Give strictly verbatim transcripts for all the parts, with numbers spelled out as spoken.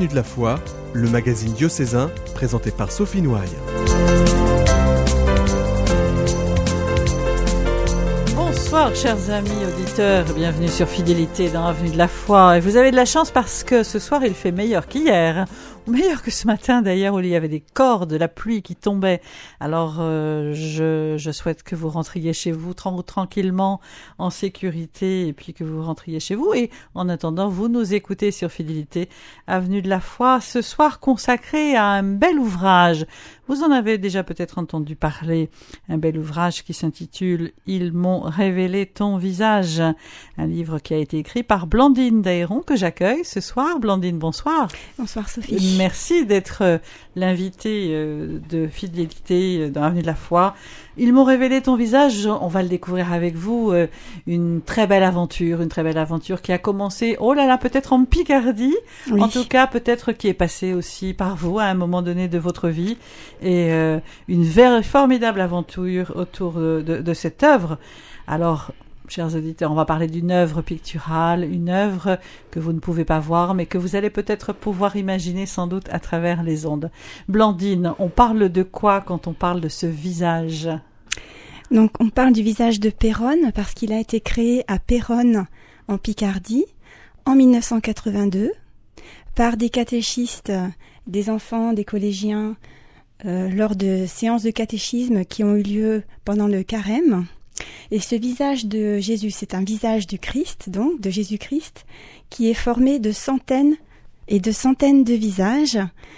Avenue de la Foi, le magazine diocésain présenté par Sophie Noailles. Bonsoir chers amis auditeurs, bienvenue sur Fidélité dans Avenue de la Foi. Et vous avez de la chance parce que ce soir il fait meilleur qu'hier, ou meilleur que ce matin d'ailleurs où il y avait des cordes, de la pluie qui tombait. Alors euh, je, je souhaite que vous rentriez chez vous tra- tranquillement, en sécurité, et puis que vous rentriez chez vous. Et en attendant, vous nous écoutez sur Fidélité Avenue de la Foi, ce soir consacré à un bel ouvrage. Vous en avez déjà peut-être entendu parler, un bel ouvrage qui s'intitule « Ils m'ont révélé ton visage », un livre qui a été écrit par Blandine Daéron, que j'accueille ce soir. Blandine, bonsoir. Bonsoir Sophie. Merci d'être l'invitée de Fidélité dans Avenue de la Foi. Ils m'ont révélé ton visage, on va le découvrir avec vous, une très belle aventure, une très belle aventure qui a commencé, oh là là, peut-être en Picardie, oui. En tout cas peut-être qui est passée aussi par vous à un moment donné de votre vie, et euh, une very formidable aventure autour de, de, de cette œuvre. Alors, chers auditeurs, on va parler d'une œuvre picturale, une œuvre que vous ne pouvez pas voir, mais que vous allez peut-être pouvoir imaginer sans doute à travers les ondes. Blandine, on parle de quoi quand on parle de ce visage ? Donc, on parle du visage de Péronne parce qu'il a été créé à Péronne, en Picardie, en dix-neuf cent quatre-vingt-deux, par des catéchistes, des enfants, des collégiens, euh, lors de séances de catéchisme qui ont eu lieu pendant le carême. Et ce visage de Jésus, c'est un visage du Christ, donc de Jésus-Christ, qui est formé de centaines et de centaines de visages,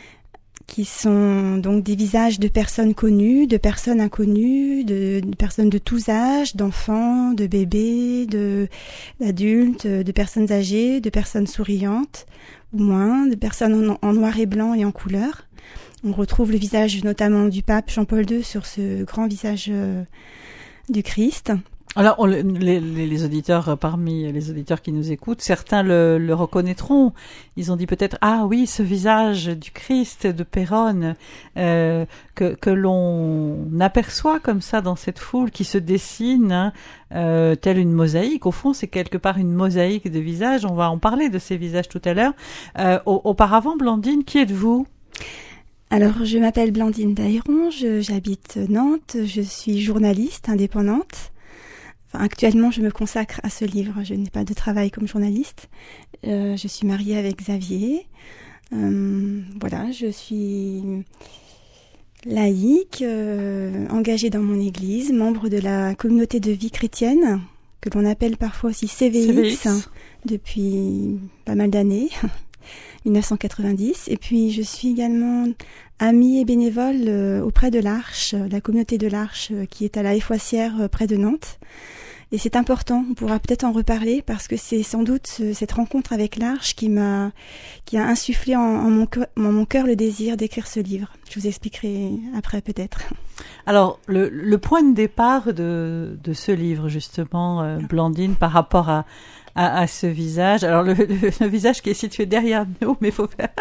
qui sont donc des visages de personnes connues, de personnes inconnues, de, de personnes de tous âges, d'enfants, de bébés, de, d'adultes, de personnes âgées, de personnes souriantes ou moins, de personnes en, en noir et blanc et en couleur. On retrouve le visage notamment du pape Jean-Paul deux sur ce grand visage euh, du Christ. Alors, on, les, les, les auditeurs, parmi les auditeurs qui nous écoutent, certains le, le reconnaîtront. Ils ont dit peut-être, ah oui, ce visage du Christ de Péronne, euh, que, que l'on aperçoit comme ça dans cette foule qui se dessine, hein, euh, telle une mosaïque. Au fond, c'est quelque part une mosaïque de visages. On va en parler de ces visages tout à l'heure. Euh, auparavant, Blandine, qui êtes-vous ? Alors, je m'appelle Blandine Daéron, je, j'habite Nantes, je suis journaliste indépendante. Enfin, actuellement, je me consacre à ce livre, je n'ai pas de travail comme journaliste. Euh, je suis mariée avec Xavier. Euh, voilà, je suis laïque, euh, engagée dans mon église, membre de la communauté de vie chrétienne, que l'on appelle parfois aussi C V X, C V X. Hein, depuis pas mal d'années. dix-neuf cent quatre-vingt-dix. Et puis, je suis également amie et bénévole euh, auprès de l'Arche, la communauté de l'Arche euh, qui est à la Effoissière euh, près de Nantes. Et c'est important, on pourra peut-être en reparler parce que c'est sans doute ce, cette rencontre avec l'Arche qui m'a, qui a insufflé en, en, mon cœur, en mon cœur le désir d'écrire ce livre. Je vous expliquerai après peut-être. Alors, le, le point de départ de, de ce livre, justement, euh, Blandine, par rapport à À, à ce visage. Alors, le, le, le visage qui est situé derrière nous, mais faut faire...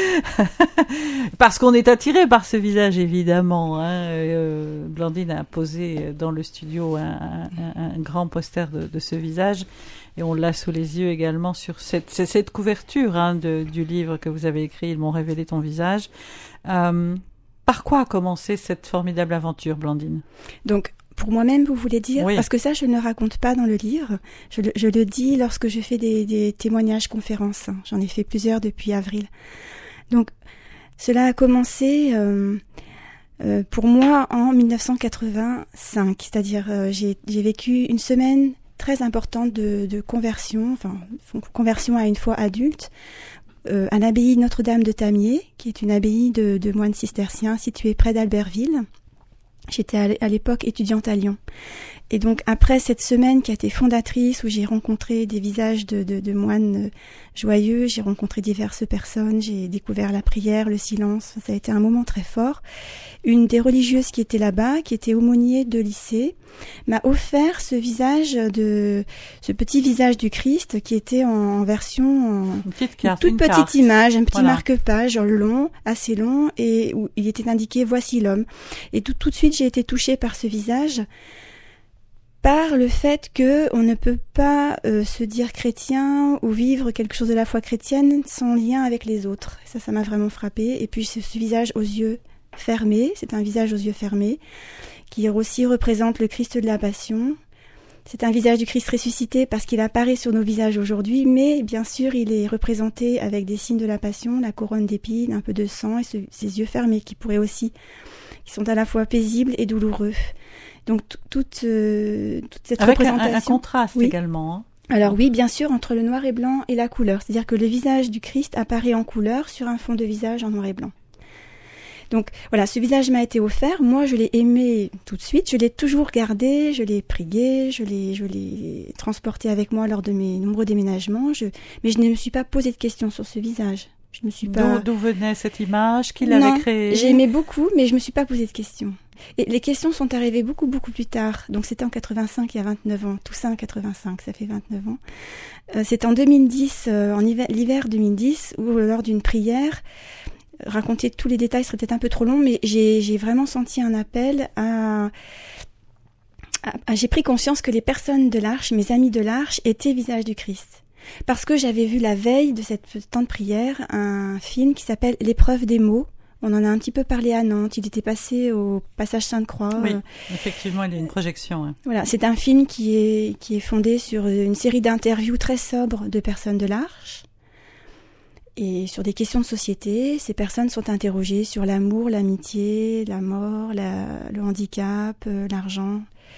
parce qu'on est attiré par ce visage, évidemment. Hein. Euh, Blandine a posé dans le studio un, un, un grand poster de, de ce visage et on l'a sous les yeux également sur cette, cette couverture hein, de, du livre que vous avez écrit, Ils m'ont révélé ton visage. Euh, par quoi a commencé cette formidable aventure, Blandine ? Donc, pour moi-même, vous voulez dire ? Oui. Parce que ça, je ne le raconte pas dans le livre. Je le, je le dis lorsque je fais des, des témoignages, conférences. J'en ai fait plusieurs depuis avril. Donc, cela a commencé euh, euh, pour moi en dix-neuf cent quatre-vingt-cinq. C'est-à-dire, euh, j'ai, j'ai vécu une semaine très importante de, de conversion, enfin, conversion à une foi adulte, euh, à l'abbaye Notre-Dame de Tamier, qui est une abbaye de, de moines cisterciens située près d'Albertville. J'étais à l'époque étudiante à Lyon. Et donc, après cette semaine qui a été fondatrice, où j'ai rencontré des visages de, de, de moines joyeux, j'ai rencontré diverses personnes, j'ai découvert la prière, le silence, ça a été un moment très fort. Une des religieuses qui était là-bas, qui était aumônier de lycée, m'a offert ce visage de, ce petit visage du Christ qui était en, en version, en, une petite carte, une toute une petite carte. image, un petit Voilà. marque-page long, assez long, et où il était indiqué « Voici l'homme ». Et tout, tout de suite, j'ai été touchée par ce visage. par le fait que on ne peut pas euh, se dire chrétien ou vivre quelque chose de la foi chrétienne sans lien avec les autres. Ça, ça m'a vraiment frappée. Et puis ce, ce visage aux yeux fermés, c'est un visage aux yeux fermés, qui aussi représente le Christ de la Passion. C'est un visage du Christ ressuscité parce qu'il apparaît sur nos visages aujourd'hui, mais bien sûr, il est représenté avec des signes de la Passion, la couronne d'épines, un peu de sang et ce, ces yeux fermés qui pourraient aussi, qui sont à la fois paisibles et douloureux. Donc toute, euh, toute cette avec représentation. Un, un contraste oui. également. Hein. Alors oui, bien sûr, entre le noir et blanc et la couleur. C'est-à-dire que le visage du Christ apparaît en couleur sur un fond de visage en noir et blanc. Donc voilà, ce visage m'a été offert. Moi, je l'ai aimé tout de suite. Je l'ai toujours gardé, je l'ai prié, je l'ai, je l'ai transporté avec moi lors de mes nombreux déménagements. Je, mais je ne me suis pas posé de questions sur ce visage. Je me suis pas. D'où, d'où venait cette image? Qui l'avait non, créée? J'aimais beaucoup, mais je me suis pas posé de questions. Et les questions sont arrivées beaucoup, beaucoup plus tard. Donc c'était en quatre-vingt-cinq, il y a vingt-neuf ans. Toussaint en quatre-vingt-cinq, ça fait vingt-neuf ans. Euh, c'est en deux mille dix, euh, en hiver, l'hiver deux mille dix, où lors d'une prière, raconter tous les détails serait peut-être un peu trop long, mais j'ai, j'ai vraiment senti un appel à, à, à... J'ai pris conscience que les personnes de l'Arche, mes amis de l'Arche, étaient visage du Christ. Parce que j'avais vu la veille de cette temps de prière un film qui s'appelle L'épreuve des mots. On en a un petit peu parlé à Nantes. Il était passé au passage Sainte-Croix. Oui, effectivement, il y a une projection. Hein. Voilà, c'est un film qui est, qui est fondé sur une série d'interviews très sobres de personnes de l'Arche. Et sur des questions de société, ces personnes sont interrogées sur l'amour, l'amitié, la mort, la, le handicap, euh, l'argent.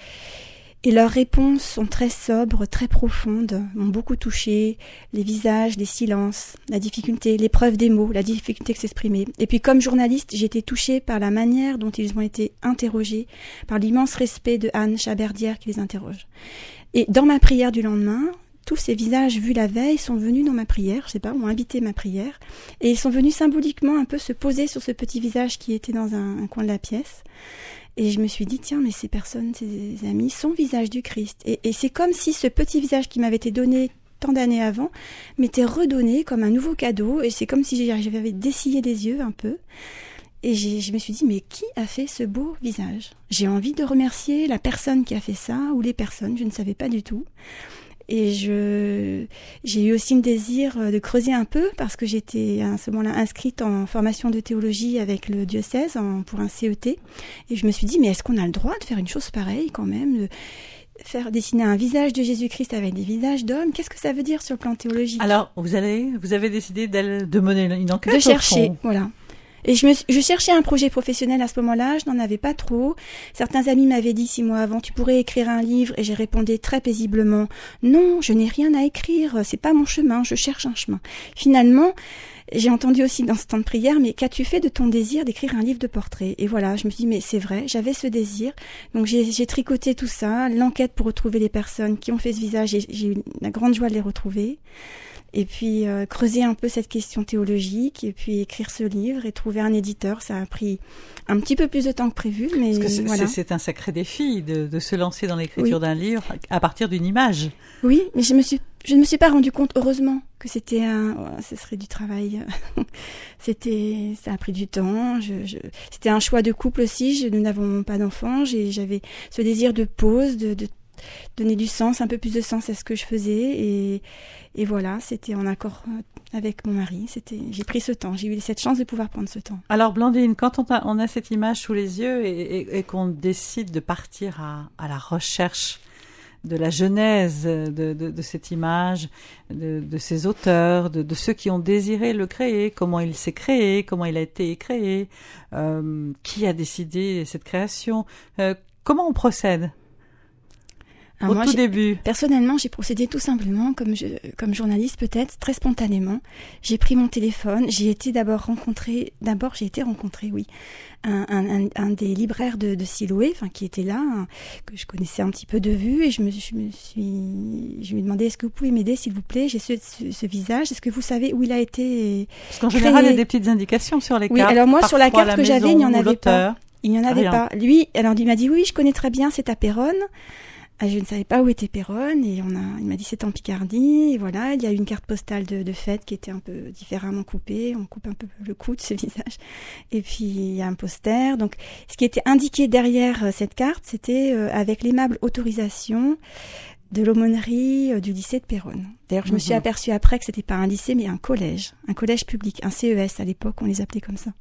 Et leurs réponses sont très sobres, très profondes, m'ont beaucoup touchée. Les visages, les silences, la difficulté, l'épreuve des mots, la difficulté de s'exprimer. Et puis comme journaliste, j'ai été touchée par la manière dont ils ont été interrogés, par l'immense respect de Anne Chaberdière qui les interroge. Et dans ma prière du lendemain, tous ces visages vus la veille sont venus dans ma prière, je sais pas, ont habité ma prière, et ils sont venus symboliquement un peu se poser sur ce petit visage qui était dans un, un coin de la pièce. Et je me suis dit, tiens, mais ces personnes, ces amis, sont visage du Christ. Et, et c'est comme si ce petit visage qui m'avait été donné tant d'années avant m'était redonné comme un nouveau cadeau, et c'est comme si j'avais dessillé les yeux un peu. Et j'ai, je me suis dit, mais qui a fait ce beau visage? J'ai envie de remercier la personne qui a fait ça, ou les personnes, je ne savais pas du tout. Et je, j'ai eu aussi le désir de creuser un peu parce que j'étais à ce moment-là inscrite en formation de théologie avec le diocèse en, pour un C E T. Et je me suis dit, mais est-ce qu'on a le droit de faire une chose pareille quand même, de faire dessiner un visage de Jésus-Christ avec des visages d'hommes? Qu'est-ce que ça veut dire sur le plan théologique? Alors, vous allez, vous avez décidé de mener une enquête? De chercher, voilà. Et je, me, je cherchais un projet professionnel à ce moment-là, je n'en avais pas trop. Certains amis m'avaient dit six mois avant, tu pourrais écrire un livre, et j'ai répondu très paisiblement, non, je n'ai rien à écrire, c'est pas mon chemin, je cherche un chemin. Finalement, j'ai entendu aussi dans ce temps de prière, mais qu'as-tu fait de ton désir d'écrire un livre de portraits? Et voilà, je me suis dit, mais c'est vrai, j'avais ce désir. Donc j'ai, j'ai tricoté tout ça, l'enquête pour retrouver les personnes qui ont fait ce visage, et j'ai eu la grande joie de les retrouver. Et puis euh, creuser un peu cette question théologique, et puis écrire ce livre et trouver un éditeur. Ça a pris un petit peu plus de temps que prévu, mais Parce que c'est, voilà. c'est, c'est un sacré défi de, de se lancer dans l'écriture oui. d'un livre à partir d'une image. Oui, mais je me suis, je ne me suis pas rendu compte, heureusement, que c'était un, oh, ce serait du travail. c'était, ça a pris du temps. Je, je, c'était un choix de couple aussi. Je, nous n'avons pas d'enfants. J'ai, j'avais ce désir de pause, de, de donner du sens, un peu plus de sens à ce que je faisais, et, et voilà, c'était en accord avec mon mari. C'était, j'ai pris ce temps, j'ai eu cette chance de pouvoir prendre ce temps. Alors Blandine, quand on a, on a cette image sous les yeux et, et, et qu'on décide de partir à, à la recherche de la genèse de, de, de cette image, de, de ses auteurs, de, de ceux qui ont désiré le créer, comment il s'est créé, comment il a été créé, euh, qui a décidé cette création, euh, comment on procède? Alors Au moi, tout j'ai, début. Personnellement, j'ai procédé tout simplement, comme, je, comme journaliste peut-être, très spontanément. J'ai pris mon téléphone, j'ai été d'abord rencontrée, d'abord j'ai été rencontrée, oui, un, un, un des libraires de, de Siloé, enfin qui était là, hein, que je connaissais un petit peu de vue, et je me, je me suis, je lui ai demandé, est-ce que vous pouvez m'aider s'il vous plaît? J'ai ce, ce, ce visage, est-ce que vous savez où il a été Parce qu'en général, créé? Il y a des petites indications sur les cartes. Oui, alors moi sur la carte la que j'avais, il n'y en avait l'auteur. pas. Il n'y en avait Rien. pas. Lui, alors il m'a dit oui, je connais très bien, c'est à Péronne. Ah, je ne savais pas où était Péronne et on a, il m'a dit c'est en Picardie. Et voilà, il y a une carte postale de, de fête qui était un peu différemment coupée. On coupe un peu le cou de ce visage. Et puis il y a un poster. Donc, ce qui était indiqué derrière euh, cette carte, c'était euh, avec l'aimable autorisation de l'aumônerie euh, du lycée de Péronne. D'ailleurs, je mmh. me suis aperçue après que c'était pas un lycée, mais un collège, un collège public, un C E S à l'époque, on les appelait comme ça.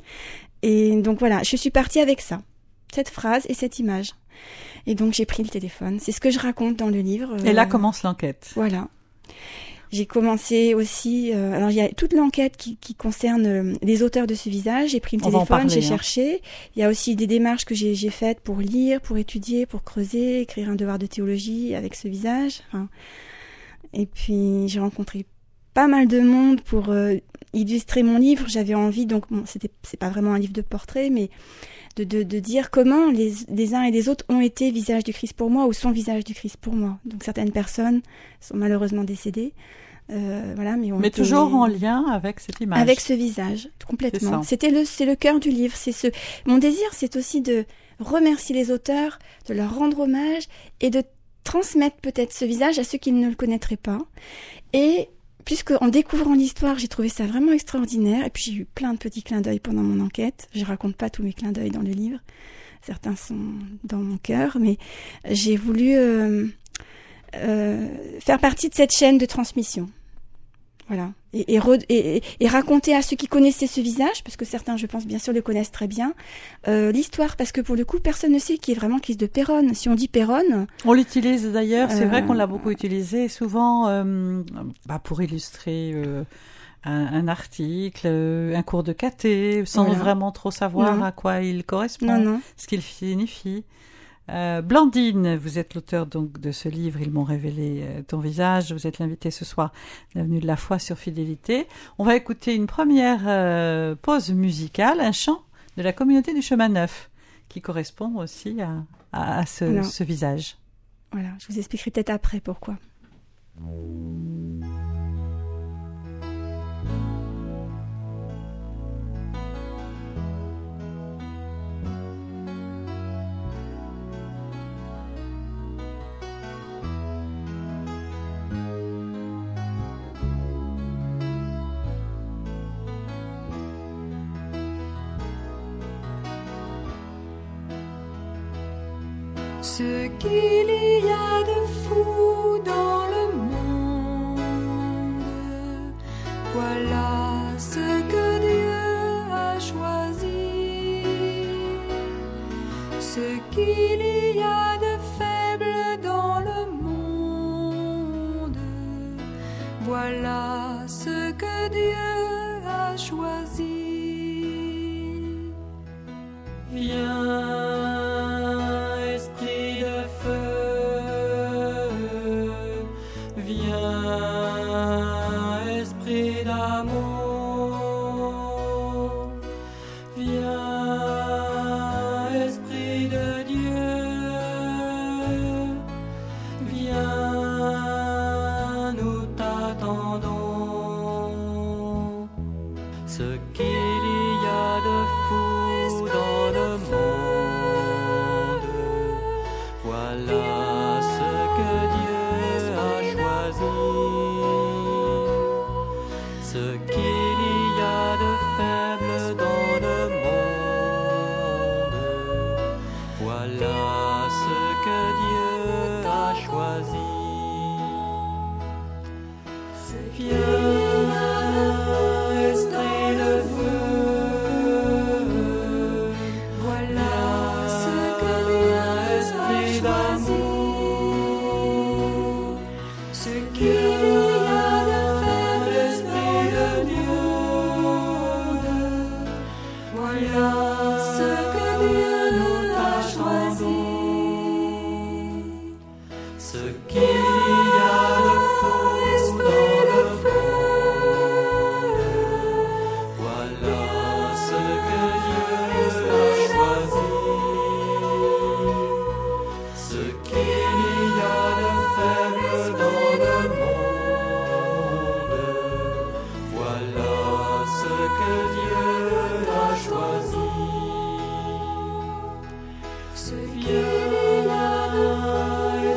Et donc voilà, je suis partie avec ça, cette phrase et cette image. Et donc, j'ai pris le téléphone. C'est ce que je raconte dans le livre. Et là commence l'enquête. Voilà. J'ai commencé aussi... Euh, alors, il y a toute l'enquête qui, qui concerne euh, les auteurs de ce visage. J'ai pris le On va en téléphone, parler, j'ai hein. cherché. Il y a aussi des démarches que j'ai, j'ai faites pour lire, pour étudier, pour creuser, écrire un devoir de théologie avec ce visage. Enfin, et puis, j'ai rencontré pas mal de monde pour euh, illustrer mon livre. J'avais envie, donc, bon, c'était, c'est pas vraiment un livre de portrait, mais... De, de, de dire comment les, les uns et les autres ont été visage du Christ pour moi ou sont visage du Christ pour moi. Donc certaines personnes sont malheureusement décédées, euh, voilà, mais, on mais toujours les... en lien avec cette image. Avec ce visage, complètement. C'est C'était le, c'est le cœur du livre. C'est ce, mon désir, c'est aussi de remercier les auteurs, de leur rendre hommage et de transmettre peut-être ce visage à ceux qui ne le connaîtraient pas. Et puisque en découvrant l'histoire, j'ai trouvé ça vraiment extraordinaire. Et puis j'ai eu plein de petits clins d'œil pendant mon enquête. Je raconte pas tous mes clins d'œil dans le livre. Certains sont dans mon cœur, mais j'ai voulu euh, euh, faire partie de cette chaîne de transmission. Voilà. Et, et, re, et, et raconter à ceux qui connaissaient ce visage, parce que certains, je pense, bien sûr, le connaissent très bien, euh, l'histoire, parce que pour le coup, personne ne sait qui est vraiment Christ de Péronne. Si on dit Péronne... On l'utilise d'ailleurs, c'est euh, vrai qu'on l'a beaucoup utilisé, souvent euh, bah, pour illustrer euh, un, un article, un cours de caté, sans voilà. vraiment trop savoir non. à quoi il correspond, non, non. ce qu'il signifie. Euh, Blandine, vous êtes l'auteur donc de ce livre, Ils m'ont révélé euh, ton visage. Vous êtes l'invitée ce soir de l'Avenue de la Foi sur Fidélité. On va écouter une première euh, pause musicale, un chant de la communauté du Chemin Neuf, qui correspond aussi à, à, à ce, Alors, ce visage. Voilà, je vous expliquerai peut-être après pourquoi. Ce qu'il y a de fou dans le monde, voilà ce que Dieu a choisi. Ce qu'il y a de faible dans le monde, voilà ce que Dieu a choisi. Viens. Ce qu'il y a de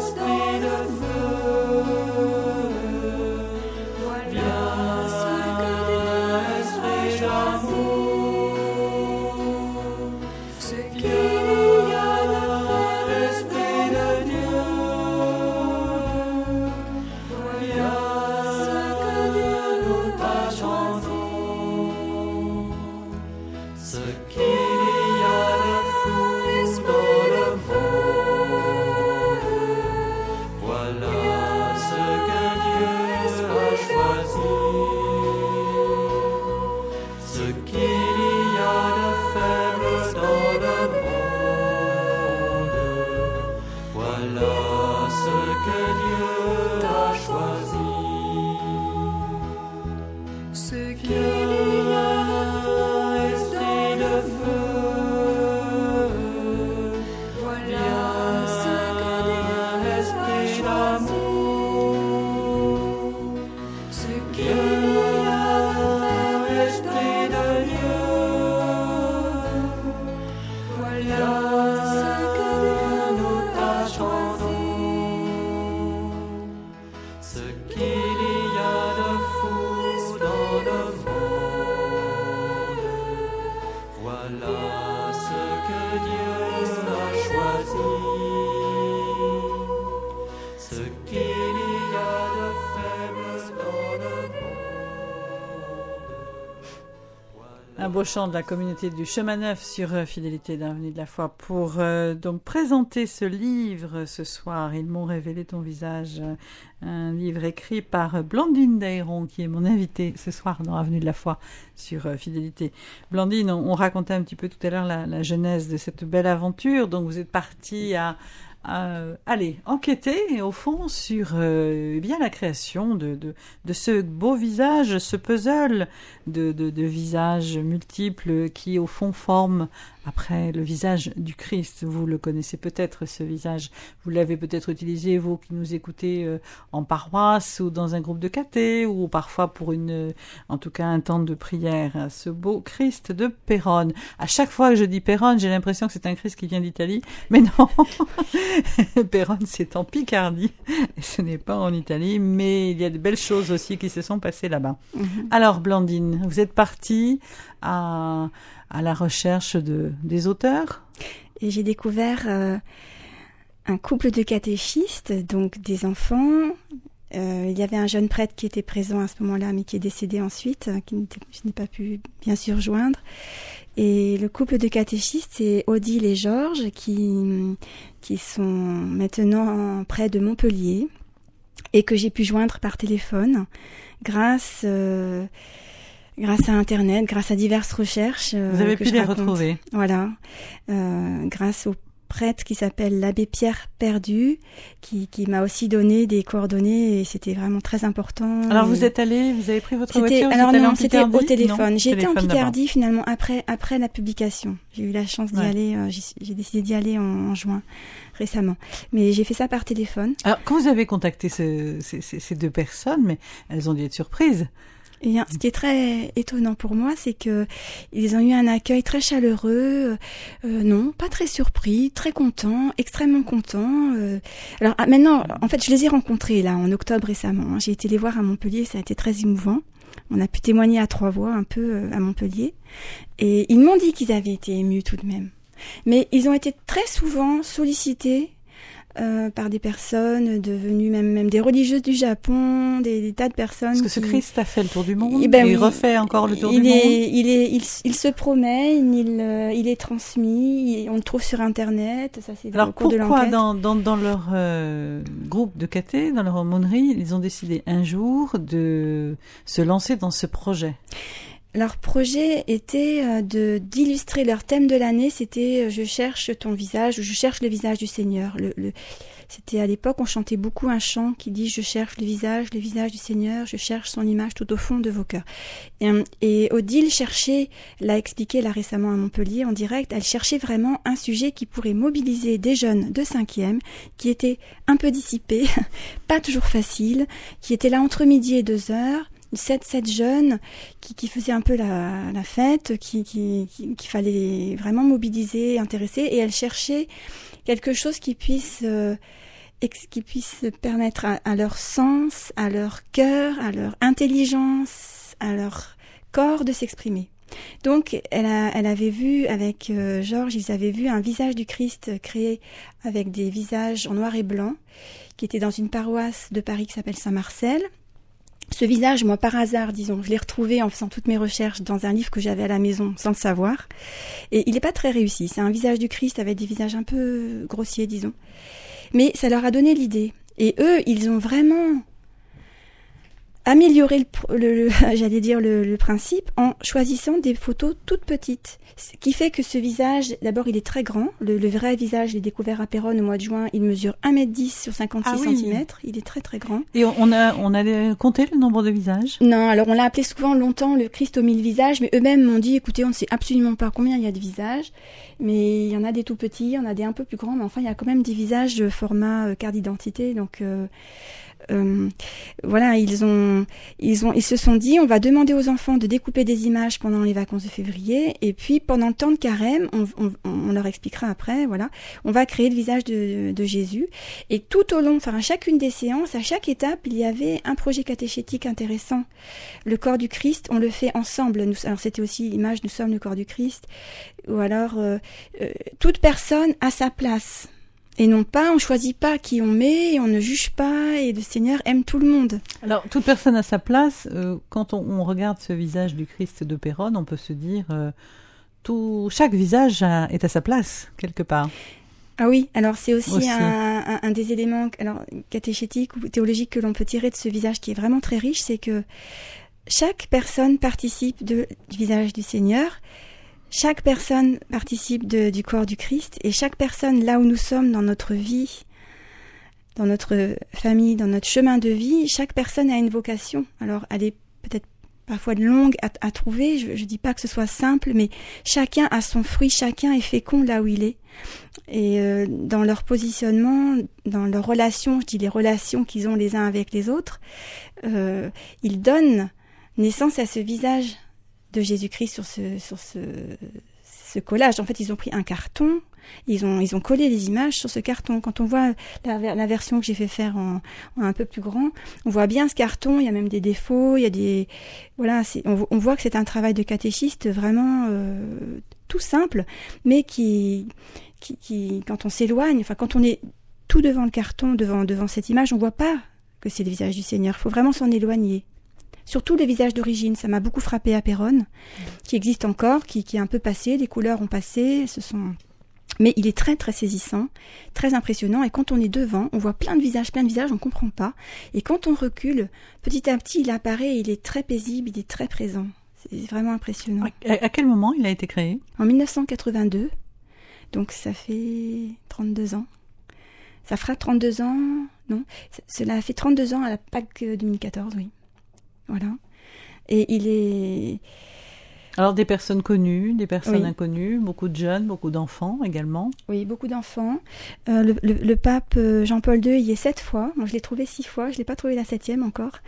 Un beau chant de la communauté du Chemin Neuf sur euh, Fidélité d'Avenue de la Foi pour euh, donc présenter ce livre ce soir. Ils m'ont révélé ton visage, euh, un livre écrit par Blandine Daïron qui est mon invitée ce soir dans Avenue de la Foi sur euh, Fidélité. Blandine, on, on racontait un petit peu tout à l'heure la, la genèse de cette belle aventure. Donc vous êtes partie à Euh, allez, enquêter au fond sur euh, eh bien la création de, de, de ce beau visage, ce puzzle de, de, de visages multiples qui au fond forment après le visage du Christ. Vous le connaissez peut-être, ce visage. Vous l'avez peut-être utilisé, vous qui nous écoutez euh, en paroisse ou dans un groupe de caté ou parfois pour une, euh, en tout cas un temps de prière. Ce beau Christ de Péronne. À chaque fois que je dis Péronne, j'ai l'impression que c'est un Christ qui vient d'Italie, mais non. Péronne, c'est en Picardie, et ce n'est pas en Italie, mais il y a de belles choses aussi qui se sont passées là-bas. Mm-hmm. Alors, Blandine, vous êtes partie à, à la recherche de, des auteurs ? Et j'ai découvert euh, un couple de catéchistes, donc des enfants. Euh, il y avait un jeune prêtre qui était présent à ce moment-là, mais qui est décédé ensuite, qui je n'ai pas pu bien sûr joindre. Et le couple de catéchistes, c'est Odile et Georges, qui, qui sont maintenant près de Montpellier et que j'ai pu joindre par téléphone grâce, euh, grâce à Internet, grâce à diverses recherches. Euh, Vous avez que pu je les raconte. retrouver. Voilà, euh, grâce au prêtre qui s'appelle l'abbé Pierre Perdu, qui, qui m'a aussi donné des coordonnées et c'était vraiment très important. Alors et... vous êtes allé, vous avez pris votre c'était, voiture, alors vous êtes non, allé en c'était au Picardie ? téléphone. Non, J'ai été en téléphone Picardie d'abord. finalement après, après la publication. J'ai eu la chance d'y Ouais. aller, euh, j'ai, j'ai décidé d'y aller en, en juin, récemment. Mais j'ai fait ça par téléphone. Alors quand vous avez contacté ce, ces, ces, ces deux personnes, mais elles ont dû être surprises. Et bien, ce qui est très étonnant pour moi, c'est que ils ont eu un accueil très chaleureux, euh, non, pas très surpris, très contents, extrêmement contents. Euh. Alors ah, maintenant, en fait, je les ai rencontrés là en octobre récemment. Hein. J'ai été les voir à Montpellier, ça a été très émouvant. On a pu témoigner à trois voix un peu euh, à Montpellier, et ils m'ont dit qu'ils avaient été émus tout de même. Mais ils ont été très souvent sollicités. Euh, par des personnes devenues même, même des religieuses du Japon, des, des tas de personnes. Parce que ce qui... Christ a fait le tour du monde, et ben et il oui, refait encore le tour il du est, monde. Il, est, il, il se promène, il, euh, il est transmis, il, on le trouve sur Internet. Ça, c'est Alors au cours de pourquoi l'enquête. dans, dans, dans leur euh, groupe de caté, dans leur aumônerie, ils ont décidé un jour de se lancer dans ce projet ? Leur projet était euh, de d'illustrer leur thème de l'année, c'était euh, « Je cherche ton visage » ou « Je cherche le visage du Seigneur ». Le, le, c'était à l'époque, on chantait beaucoup un chant qui dit « Je cherche le visage, le visage du Seigneur, je cherche son image tout au fond de vos cœurs ». Et, et Odile cherchait, l'a expliqué là récemment à Montpellier en direct, elle cherchait vraiment un sujet qui pourrait mobiliser des jeunes de cinquième, qui étaient un peu dissipés, pas toujours faciles, qui étaient là entre midi et deux heures, sept, sept jeunes qui, qui faisaient un peu la, la fête, qui, qui, qui, qu'il fallait vraiment mobiliser, intéresser, et elle cherchait quelque chose qui puisse, euh, ex, qui puisse permettre à, à leur sens, à leur cœur, à leur intelligence, à leur corps de s'exprimer. Donc, elle, a, elle avait vu avec euh, Georges, ils avaient vu un visage du Christ créé avec des visages en noir et blanc, qui était dans une paroisse de Paris qui s'appelle Saint-Marcel. Ce visage, moi, par hasard, disons, je l'ai retrouvé en faisant toutes mes recherches dans un livre que j'avais à la maison, sans le savoir. Et il n'est pas très réussi. C'est un visage du Christ avec des visages un peu grossiers, disons. Mais ça leur a donné l'idée. Et eux, ils ont vraiment amélioré, le, le, le, j'allais dire, le, le principe en choisissant des photos toutes petites. Ce qui fait que ce visage, d'abord, il est très grand. Le, le vrai visage, je l'ai découvert à Péronne au mois de juin. Il mesure un mètre dix sur cinquante-six Ah oui. centimètres. Il est très, très grand. Et on a, on a compté le nombre de visages ? Non, alors on l'a appelé souvent longtemps le Christ aux mille visages, mais eux-mêmes m'ont dit, écoutez, on ne sait absolument pas combien il y a de visages, mais il y en a des tout petits, il y en a des un peu plus grands, mais enfin, il y a quand même des visages de format euh, carte d'identité, donc... Euh, Euh, voilà, ils ont, ils ont, ils se sont dit, on va demander aux enfants de découper des images pendant les vacances de février, et puis pendant le temps de carême, on, on, on leur expliquera après, voilà, on va créer le visage de, de Jésus, et tout au long, enfin à chacune des séances, à chaque étape, il y avait un projet catéchétique intéressant. Le corps du Christ, on le fait ensemble. Nous, alors c'était aussi l'image, nous sommes le corps du Christ, ou alors euh, euh, toute personne à sa place. Et non pas, on choisit pas qui on met, et on ne juge pas, et le Seigneur aime tout le monde. Alors, toute personne à sa place, euh, quand on, on regarde ce visage du Christ de Péronne, on peut se dire, euh, tout, chaque visage a, est à sa place, quelque part. Ah oui, alors c'est aussi, Aussi. Un, un, un des éléments alors, catéchétiques ou théologiques que l'on peut tirer de ce visage qui est vraiment très riche, c'est que chaque personne participe de, du visage du Seigneur, chaque personne participe de, du corps du Christ, et chaque personne, là où nous sommes dans notre vie, dans notre famille, dans notre chemin de vie, chaque personne a une vocation. Alors, elle est peut-être parfois longue à, à trouver, je ne dis pas que ce soit simple, mais chacun a son fruit, chacun est fécond là où il est. Et euh, dans leur positionnement, dans leurs relations, je dis les relations qu'ils ont les uns avec les autres, euh, ils donnent naissance à ce visage de Jésus-Christ sur ce, sur ce, ce collage. En fait, ils ont pris un carton, ils ont, ils ont collé les images sur ce carton. Quand on voit la, la version que j'ai fait faire en, en un peu plus grand, on voit bien ce carton, il y a même des défauts, il y a des... Voilà, c'est, on, on voit que c'est un travail de catéchiste vraiment euh, tout simple, mais qui, qui, qui, quand on s'éloigne, enfin quand on est tout devant le carton, devant, devant cette image, on voit pas que c'est le visage du Seigneur. Il faut vraiment s'en éloigner. Surtout le visage d'origine, ça m'a beaucoup frappé à Péronne, qui existe encore, qui, qui est un peu passé, les couleurs ont passé, ce sont... mais il est très très saisissant, très impressionnant, et quand on est devant, on voit plein de visages, plein de visages, on ne comprend pas, et quand on recule, petit à petit, il apparaît, il est très paisible, il est très présent, c'est vraiment impressionnant. À, à quel moment il a été créé ? En dix-neuf cent quatre-vingt-deux, donc ça fait trente-deux ans. Ça fera trente-deux ans, non, cela a fait trente-deux ans à la Pâques deux mille quatorze, oui. Voilà. Et il est... Alors des personnes connues, des personnes oui. inconnues, beaucoup de jeunes, beaucoup d'enfants également. Oui, beaucoup d'enfants. Euh, le, le, le pape Jean-Paul deux y est sept fois. Moi, je l'ai trouvé six fois. Je ne l'ai pas trouvé la septième encore.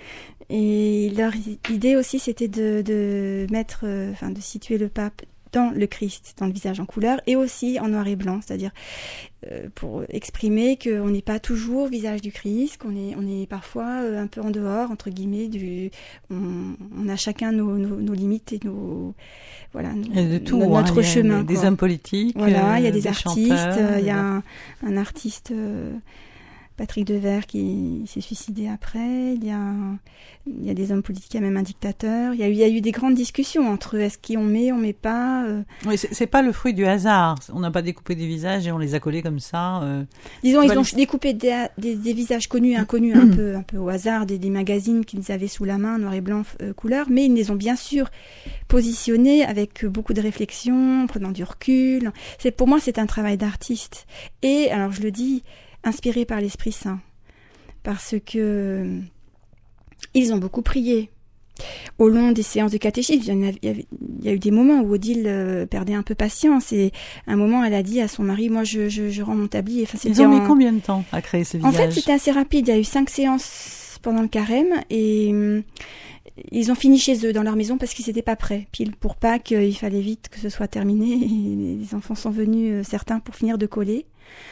Et leur idée aussi, c'était de, de mettre, euh, enfin, de situer le pape dans le Christ, dans le visage en couleur, et aussi en noir et blanc, c'est-à-dire euh, pour exprimer qu'on n'est pas toujours visage du Christ, qu'on est, on est parfois euh, un peu en dehors, entre guillemets, du, on, on a chacun nos, nos, nos limites et nos, voilà, nos, et de tout, no, hein, notre chemin. Des, des quoi. hommes politiques, voilà, il y a des, des, des artistes, chanteurs, il y a un, un artiste. Euh, Patrick Devers qui s'est suicidé après, il y a, il y a des hommes politiques, il y a même un dictateur, il y a eu, il y a eu des grandes discussions entre est-ce qu'on met, on met pas. Euh... Oui, c'est, c'est pas le fruit du hasard, on n'a pas découpé des visages et on les a collés comme ça. Euh... Disons, ils ont les... découpé des, des, des visages connus et inconnus un, peu, un peu au hasard, des, des magazines qu'ils avaient sous la main, noir et blanc, euh, couleur, mais ils les ont bien sûr positionnés avec beaucoup de réflexion, en prenant du recul. C'est, pour moi, c'est un travail d'artiste. Et, alors je le dis, inspirés par l'Esprit Saint, parce que euh, ils ont beaucoup prié. Au long des séances de catéchisme, il y, avait, il, y avait, il y a eu des moments où Odile euh, perdait un peu patience, et à un moment, elle a dit à son mari, moi, je, je, je rends mon tablier. Enfin, ils ont mis en... combien de temps à créer ce visage ? En fait, c'était assez rapide. Il y a eu cinq séances pendant le carême, et euh, ils ont fini chez eux, dans leur maison, parce qu'ils n'étaient pas prêts. Pile pour Pâques, il fallait vite que ce soit terminé, et les enfants sont venus, euh, certains, pour finir de coller.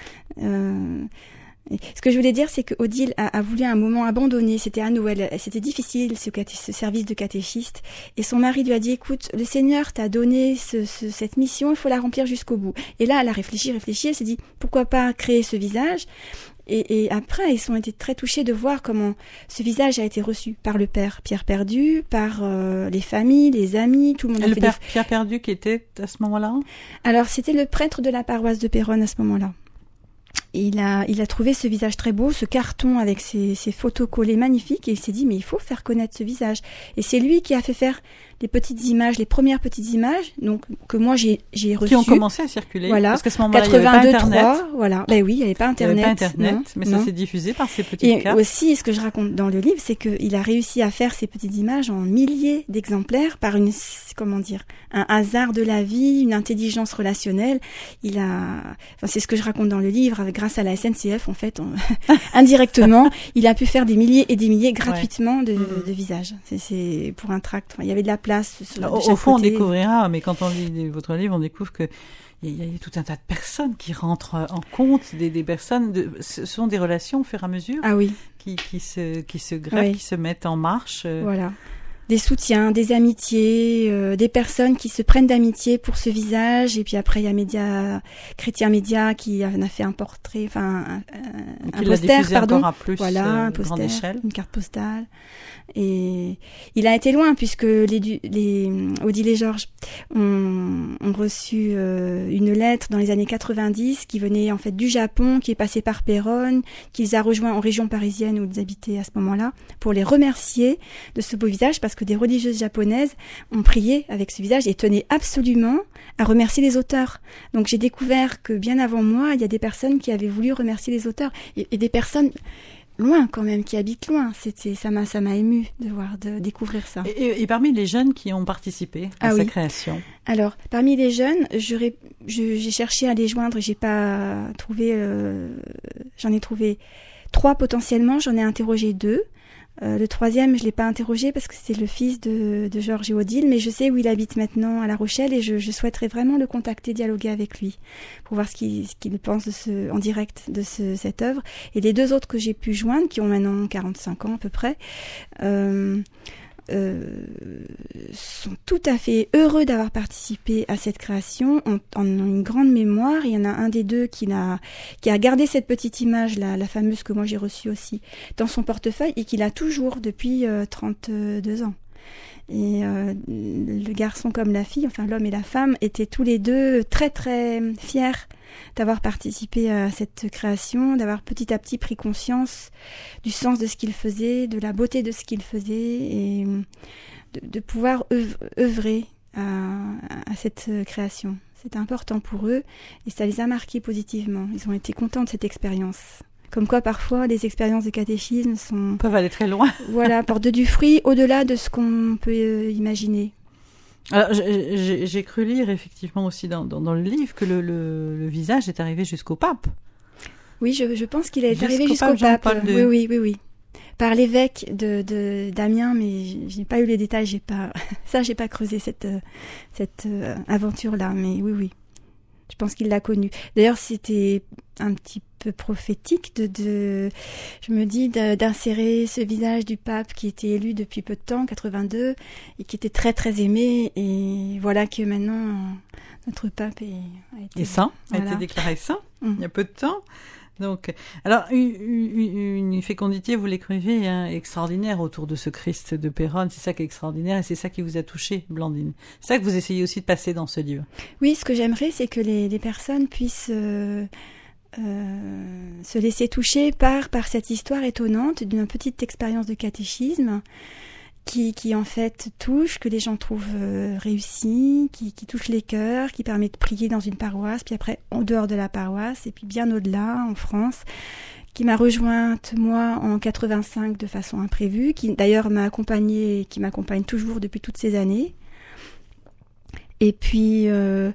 Euh, ce que je voulais dire, c'est que Odile a, a voulu à un moment abandonner. C'était à Noël, c'était difficile ce, caté- ce service de catéchiste, et son mari lui a dit, écoute, le Seigneur t'a donné ce, ce, cette mission, il faut la remplir jusqu'au bout. Et là, elle a réfléchi, réfléchi, elle s'est dit, pourquoi pas créer ce visage ? Et, et après, ils ont été très touchés de voir comment ce visage a été reçu par le père Pierre Perdu, par euh, les familles, les amis, tout le monde. Et a le fait père des... Pierre Perdu qui était à ce moment-là ? Alors, c'était le prêtre de la paroisse de Péronne à ce moment-là. Il a, il a trouvé ce visage très beau, ce carton avec ses, ses photos collées magnifiques, et il s'est dit, mais il faut faire connaître ce visage. Et c'est lui qui a fait faire les petites images, les premières petites images, donc que moi j'ai, j'ai reçues. Qui ont commencé à circuler. Voilà. Parce qu'à ce moment-là, il n'y avait pas Internet. trois, voilà. Ben oui, il n'y avait pas Internet. Il n'y avait pas Internet, non, mais non. ça s'est diffusé par ces petites Et cartes. aussi, ce que je raconte dans le livre, c'est qu'il a réussi à faire ces petites images en milliers d'exemplaires par une, comment dire, un hasard de la vie, une intelligence relationnelle. Il a, enfin, c'est ce que je raconte dans le livre, avec, grâce à la S N C F, en fait, on, indirectement, il a pu faire des milliers et des milliers gratuitement ouais. de, mmh. de visages. C'est, c'est pour un tract. Enfin, il y avait de la place. Sur, Alors, de au fond, côté. On découvrira, mais quand on lit votre livre, on découvre que il y, y a tout un tas de personnes qui rentrent en compte, des, des personnes, de, ce sont des relations au fur et à mesure ah oui. qui, qui, se, qui se greffent, oui. qui se mettent en marche. Voilà. des soutiens, des amitiés, euh, des personnes qui se prennent d'amitié pour ce visage. Et puis après, il y a Média, Chrétien Média qui en a fait un portrait, enfin un, un, un poster, pardon. À plus, voilà, euh, un poster, échelle. une carte postale. Et il a été loin puisque les, les Odile et Georges ont, ont reçu euh, une lettre dans les années quatre-vingt-dix qui venait en fait du Japon, qui est passée par Péronne, qu'ils a rejoint en région parisienne où ils habitaient à ce moment-là, pour les remercier de ce beau visage, parce que des religieuses japonaises ont prié avec ce visage et tenaient absolument à remercier les auteurs. Donc j'ai découvert que bien avant moi, il y a des personnes qui avaient voulu remercier les auteurs et, et des personnes loin quand même, qui habitent loin. C'était, ça m'a, ça m'a ému de voir, de découvrir ça. Et, et, et parmi les jeunes qui ont participé à ah sa oui. création. Alors, parmi les jeunes, je, j'ai cherché à les joindre, j'ai pas trouvé, euh, j'en ai trouvé trois potentiellement, j'en ai interrogé deux. Euh, le troisième, je l'ai pas interrogé parce que c'est le fils de, de Georges et Odile, mais je sais où il habite maintenant à La Rochelle et je, je souhaiterais vraiment le contacter, dialoguer avec lui pour voir ce qu'il, ce qu'il pense de ce, en direct de ce, cette œuvre. Et les deux autres que j'ai pu joindre, qui ont maintenant quarante-cinq ans à peu près, euh, euh, sont tout à fait heureux d'avoir participé à cette création, en, en une grande mémoire. Il y en a un des deux qui a, qui a gardé cette petite image, la, la fameuse que moi j'ai reçue aussi, dans son portefeuille et qu'il a toujours depuis euh, trente-deux ans. Et euh, le garçon comme la fille, enfin l'homme et la femme, étaient tous les deux très très fiers d'avoir participé à cette création, d'avoir petit à petit pris conscience du sens de ce qu'ils faisaient, de la beauté de ce qu'ils faisaient et de, de pouvoir œuvrer à, à cette création. C'était important pour eux et ça les a marqués positivement. Ils ont été contents de cette expérience. Comme quoi, parfois, les expériences de catéchisme sont... peuvent aller très loin. Voilà, portent du fruit au-delà de ce qu'on peut euh, imaginer. Alors, j'ai, j'ai cru lire effectivement aussi dans, dans, dans le livre que le, le, le visage est arrivé jusqu'au pape. Oui, je, je pense qu'il est jusqu'au arrivé jusqu'au pape. pape. Oui, oui, oui, oui. Par l'évêque de, de d'Amiens, mais j'ai pas eu les détails. J'ai pas ça, j'ai pas creusé cette cette euh, aventure-là. Mais oui, oui. Je pense qu'il l'a connu. D'ailleurs, c'était un petit peu prophétique de, de je me dis, de, d'insérer ce visage du pape qui était élu depuis peu de temps, quatre-vingt-deux, et qui était très très aimé. Et voilà que maintenant, notre pape est, a été... Et saint, voilà. a été déclaré saint, mmh. il y a peu de temps. Donc, alors, une, une, une fécondité, vous l'écrivez, hein, extraordinaire autour de ce Christ de Péronne. C'est ça qui est extraordinaire et c'est ça qui vous a touché, Blandine. C'est ça que vous essayez aussi de passer dans ce livre. Oui, ce que j'aimerais, c'est que les, les personnes puissent euh, euh, se laisser toucher par, par cette histoire étonnante d'une petite expérience de catéchisme qui, qui en fait touche, que les gens trouvent euh, réussi, qui, qui touche les cœurs, qui permet de prier dans une paroisse, puis après en dehors de la paroisse, et puis bien au-delà, en France, qui m'a rejointe, moi, en quatre-vingt-cinq de façon imprévue, qui d'ailleurs m'a accompagnée, qui m'accompagne toujours depuis toutes ces années. Et puis, euh,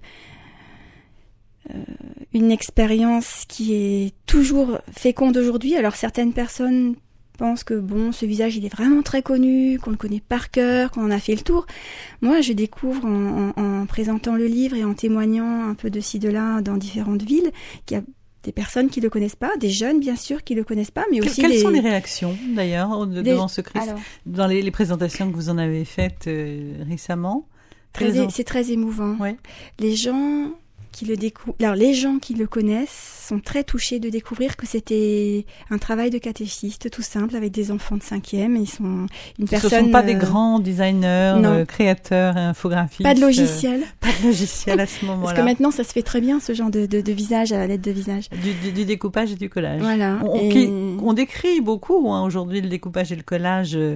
euh, une expérience qui est toujours féconde aujourd'hui. Alors certaines personnes pense que bon, ce visage il est vraiment très connu, qu'on le connaît par cœur, qu'on en a fait le tour. Moi, je découvre en, en, en présentant le livre et en témoignant un peu de ci de là dans différentes villes qu'il y a des personnes qui le connaissent pas, des jeunes bien sûr qui le connaissent pas, mais aussi quelles des... sont les réactions d'ailleurs devant ce Christ Alors, dans les, les présentations que vous en avez faites euh, récemment? Très é... C'est très émouvant. Ouais. Les gens qui le découvrent, alors les gens qui le connaissent sont très touchés de découvrir que c'était un travail de catéchiste tout simple avec des enfants de cinquième. Ils sont une personne. Ce ne sont pas euh... des grands designers, euh, créateurs, infographistes. Pas de logiciel. Euh, pas de logiciel à ce moment-là. Parce que maintenant, ça se fait très bien ce genre de, de, de visage à la lettre de visage. Du, du, du découpage et du collage. Voilà. On, et... qui, on décrit beaucoup hein, aujourd'hui le découpage et le collage euh,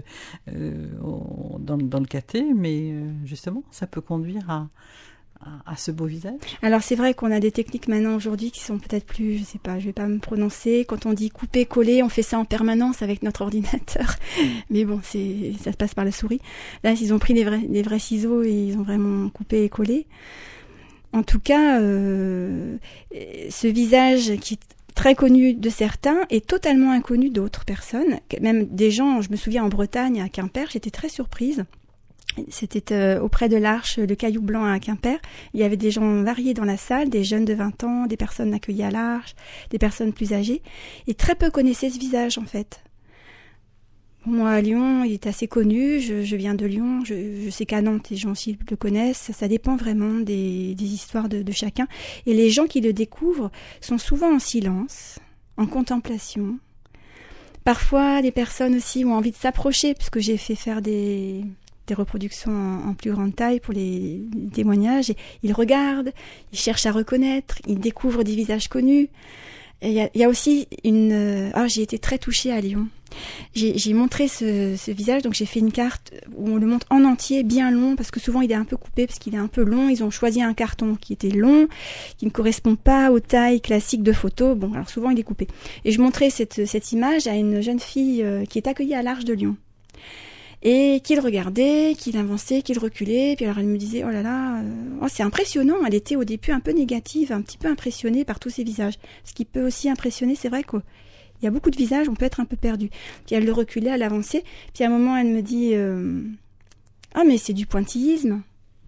dans, dans le caté, mais euh, justement, ça peut conduire à à ce beau visage. Alors c'est vrai qu'on a des techniques maintenant aujourd'hui qui sont peut-être plus, je sais pas, je vais pas me prononcer. Quand on dit couper, coller, on fait ça en permanence avec notre ordinateur. Mais bon, c'est, ça se passe par la souris. Là, ils ont pris des vrais, des vrais ciseaux et ils ont vraiment coupé et collé. En tout cas, euh, ce visage qui est très connu de certains est totalement inconnu d'autres personnes. Même des gens, je me souviens en Bretagne, à Quimper, j'étais très surprise. C'était euh, auprès de l'Arche, le Caillou Blanc à Quimper. Il y avait des gens variés dans la salle, des jeunes de vingt ans, des personnes accueillies à l'Arche, des personnes plus âgées. Et très peu connaissaient ce visage, en fait. Moi, à Lyon, il est assez connu. Je, je viens de Lyon. Je, je sais qu'à Nantes, les gens aussi le connaissent. Ça, ça dépend vraiment des, des histoires de, de chacun. Et les gens qui le découvrent sont souvent en silence, en contemplation. Parfois, les personnes aussi ont envie de s'approcher, puisque j'ai fait faire des, des reproductions en, en plus grande taille pour les, les témoignages. Et ils regardent, ils cherchent à reconnaître, ils découvrent des visages connus. Il y, y a aussi une... Euh, oh, j'ai été très touchée à Lyon. J'ai, j'ai montré ce, ce visage, donc j'ai fait une carte où on le montre en entier, bien long, parce que souvent il est un peu coupé, parce qu'il est un peu long. Ils ont choisi un carton qui était long, qui ne correspond pas aux tailles classiques de photos. Bon, alors souvent il est coupé. Et je montrais cette, cette image à une jeune fille euh, qui est accueillie à l'Arche de Lyon. Et qu'il regardait, qu'il avançait, qu'il reculait, puis alors elle me disait, oh là là, euh, oh, c'est impressionnant. Elle était au début un peu négative, un petit peu impressionnée par tous ces visages. Ce qui peut aussi impressionner, c'est vrai qu'il y a beaucoup de visages, on peut être un peu perdu. Puis elle le reculait, elle avançait, puis à un moment elle me dit, euh, ah mais c'est du pointillisme.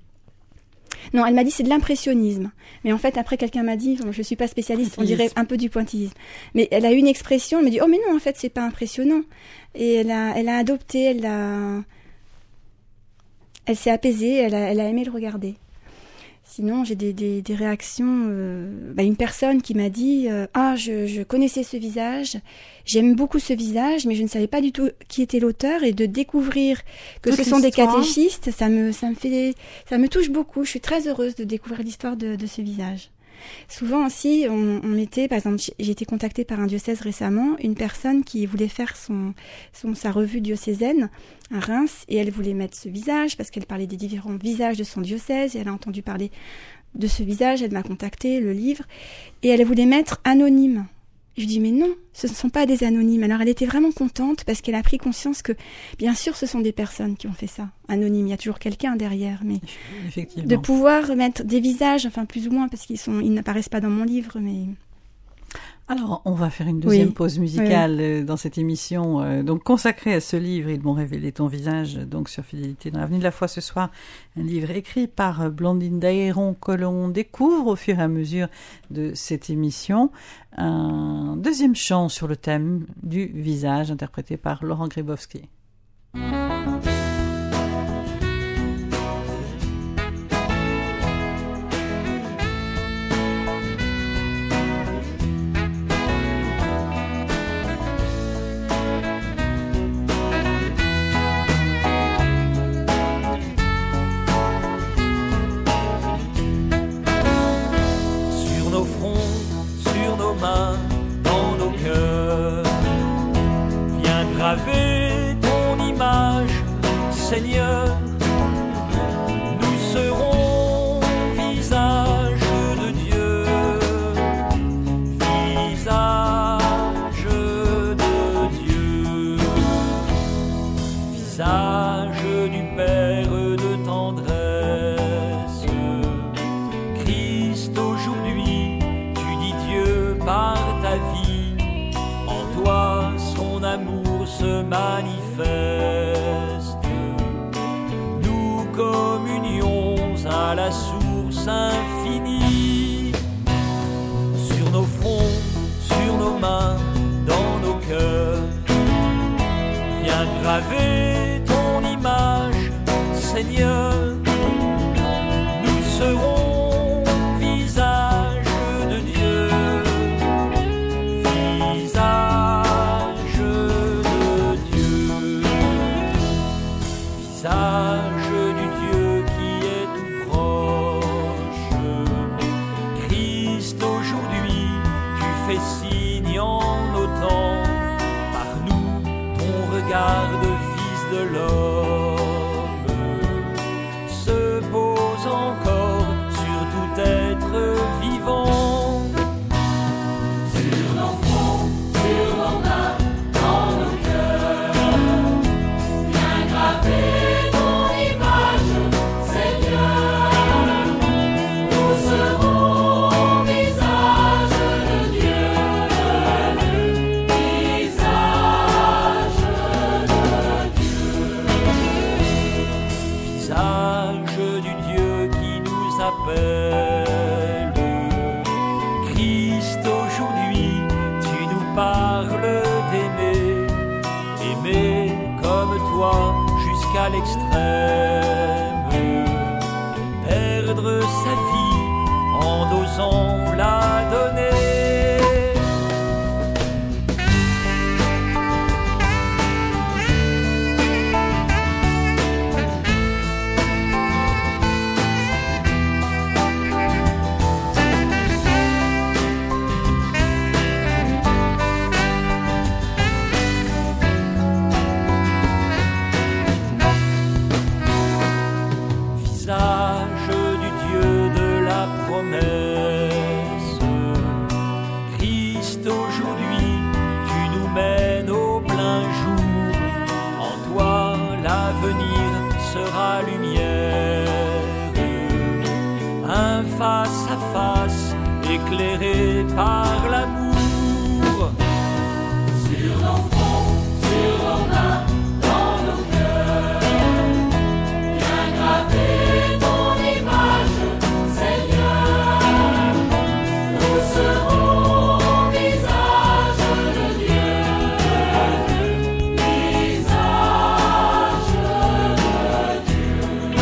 Non, elle m'a dit c'est de l'impressionnisme. Mais en fait, après, quelqu'un m'a dit, bon, je suis pas spécialiste, on dirait un peu du pointillisme. Mais elle a eu une expression, elle me dit, oh mais non, en fait, c'est pas impressionnant. Et elle a, elle a adopté, elle a, elle s'est apaisée, elle a, elle a aimé le regarder. Sinon, j'ai des, des, des réactions. Euh, bah, une personne qui m'a dit euh, ah, je, je connaissais ce visage, j'aime beaucoup ce visage, mais je ne savais pas du tout qui était l'auteur, et de découvrir que Toute ce sont des l'histoire. catéchistes, ça me, ça me fait, ça me touche beaucoup. Je suis très heureuse de découvrir l'histoire de, de ce visage. Souvent aussi, on, on mettait, par exemple, j'ai été contactée par un diocèse récemment, une personne qui voulait faire son, son, sa revue diocésaine à Reims, et elle voulait mettre ce visage parce qu'elle parlait des différents visages de son diocèse, et elle a entendu parler de ce visage, elle m'a contacté, le livre, et elle voulait mettre anonyme. Je lui dis mais non, ce ne sont pas des anonymes. Alors elle était vraiment contente parce qu'elle a pris conscience que, bien sûr, ce sont des personnes qui ont fait ça. Anonyme, il y a toujours quelqu'un derrière, mais Effectivement. de pouvoir mettre des visages, enfin plus ou moins, parce qu'ils sont, ils n'apparaissent pas dans mon livre, mais... Alors, on va faire une deuxième Oui. pause musicale oui. dans cette émission, euh, donc consacrée à ce livre, Ils m'ont révélé ton visage, donc sur Fidélité dans l'Avenue de la Foi ce soir, un livre écrit par Blandine Dahéron que l'on découvre au fur et à mesure de cette émission. Un deuxième chant sur le thème du visage, interprété par Laurent Grébowski. Seigneur, nous serons visage de Dieu, visage de Dieu, visage du Père de tendresse. Christ, aujourd'hui, tu dis Dieu par ta vie, en toi son amour se manifeste. Communions à la source infinie, sur nos fronts, sur nos mains, dans nos cœurs. Viens graver ton image, Seigneur. Nous serons visage de Dieu, visage de Dieu, visage. Regarde, fils de l'homme, se pose encore sur tout être vivant. Sur nos fronts, sur nos mains, dans nos cœurs, viens graver ton image, Seigneur. Nous serons visage de Dieu, visage. toi jusqu'à l'extrême, perdre sa vie en osant la donner. Christ, aujourd'hui, tu nous mènes au plein jour. En toi, l'avenir sera lumière. Un face à face, éclairé par l'amour. Sur nos fronts, sur nos mains, dans nos cœurs, bien gravé ton image, Seigneur. Nous serons visage de Dieu, visage de Dieu.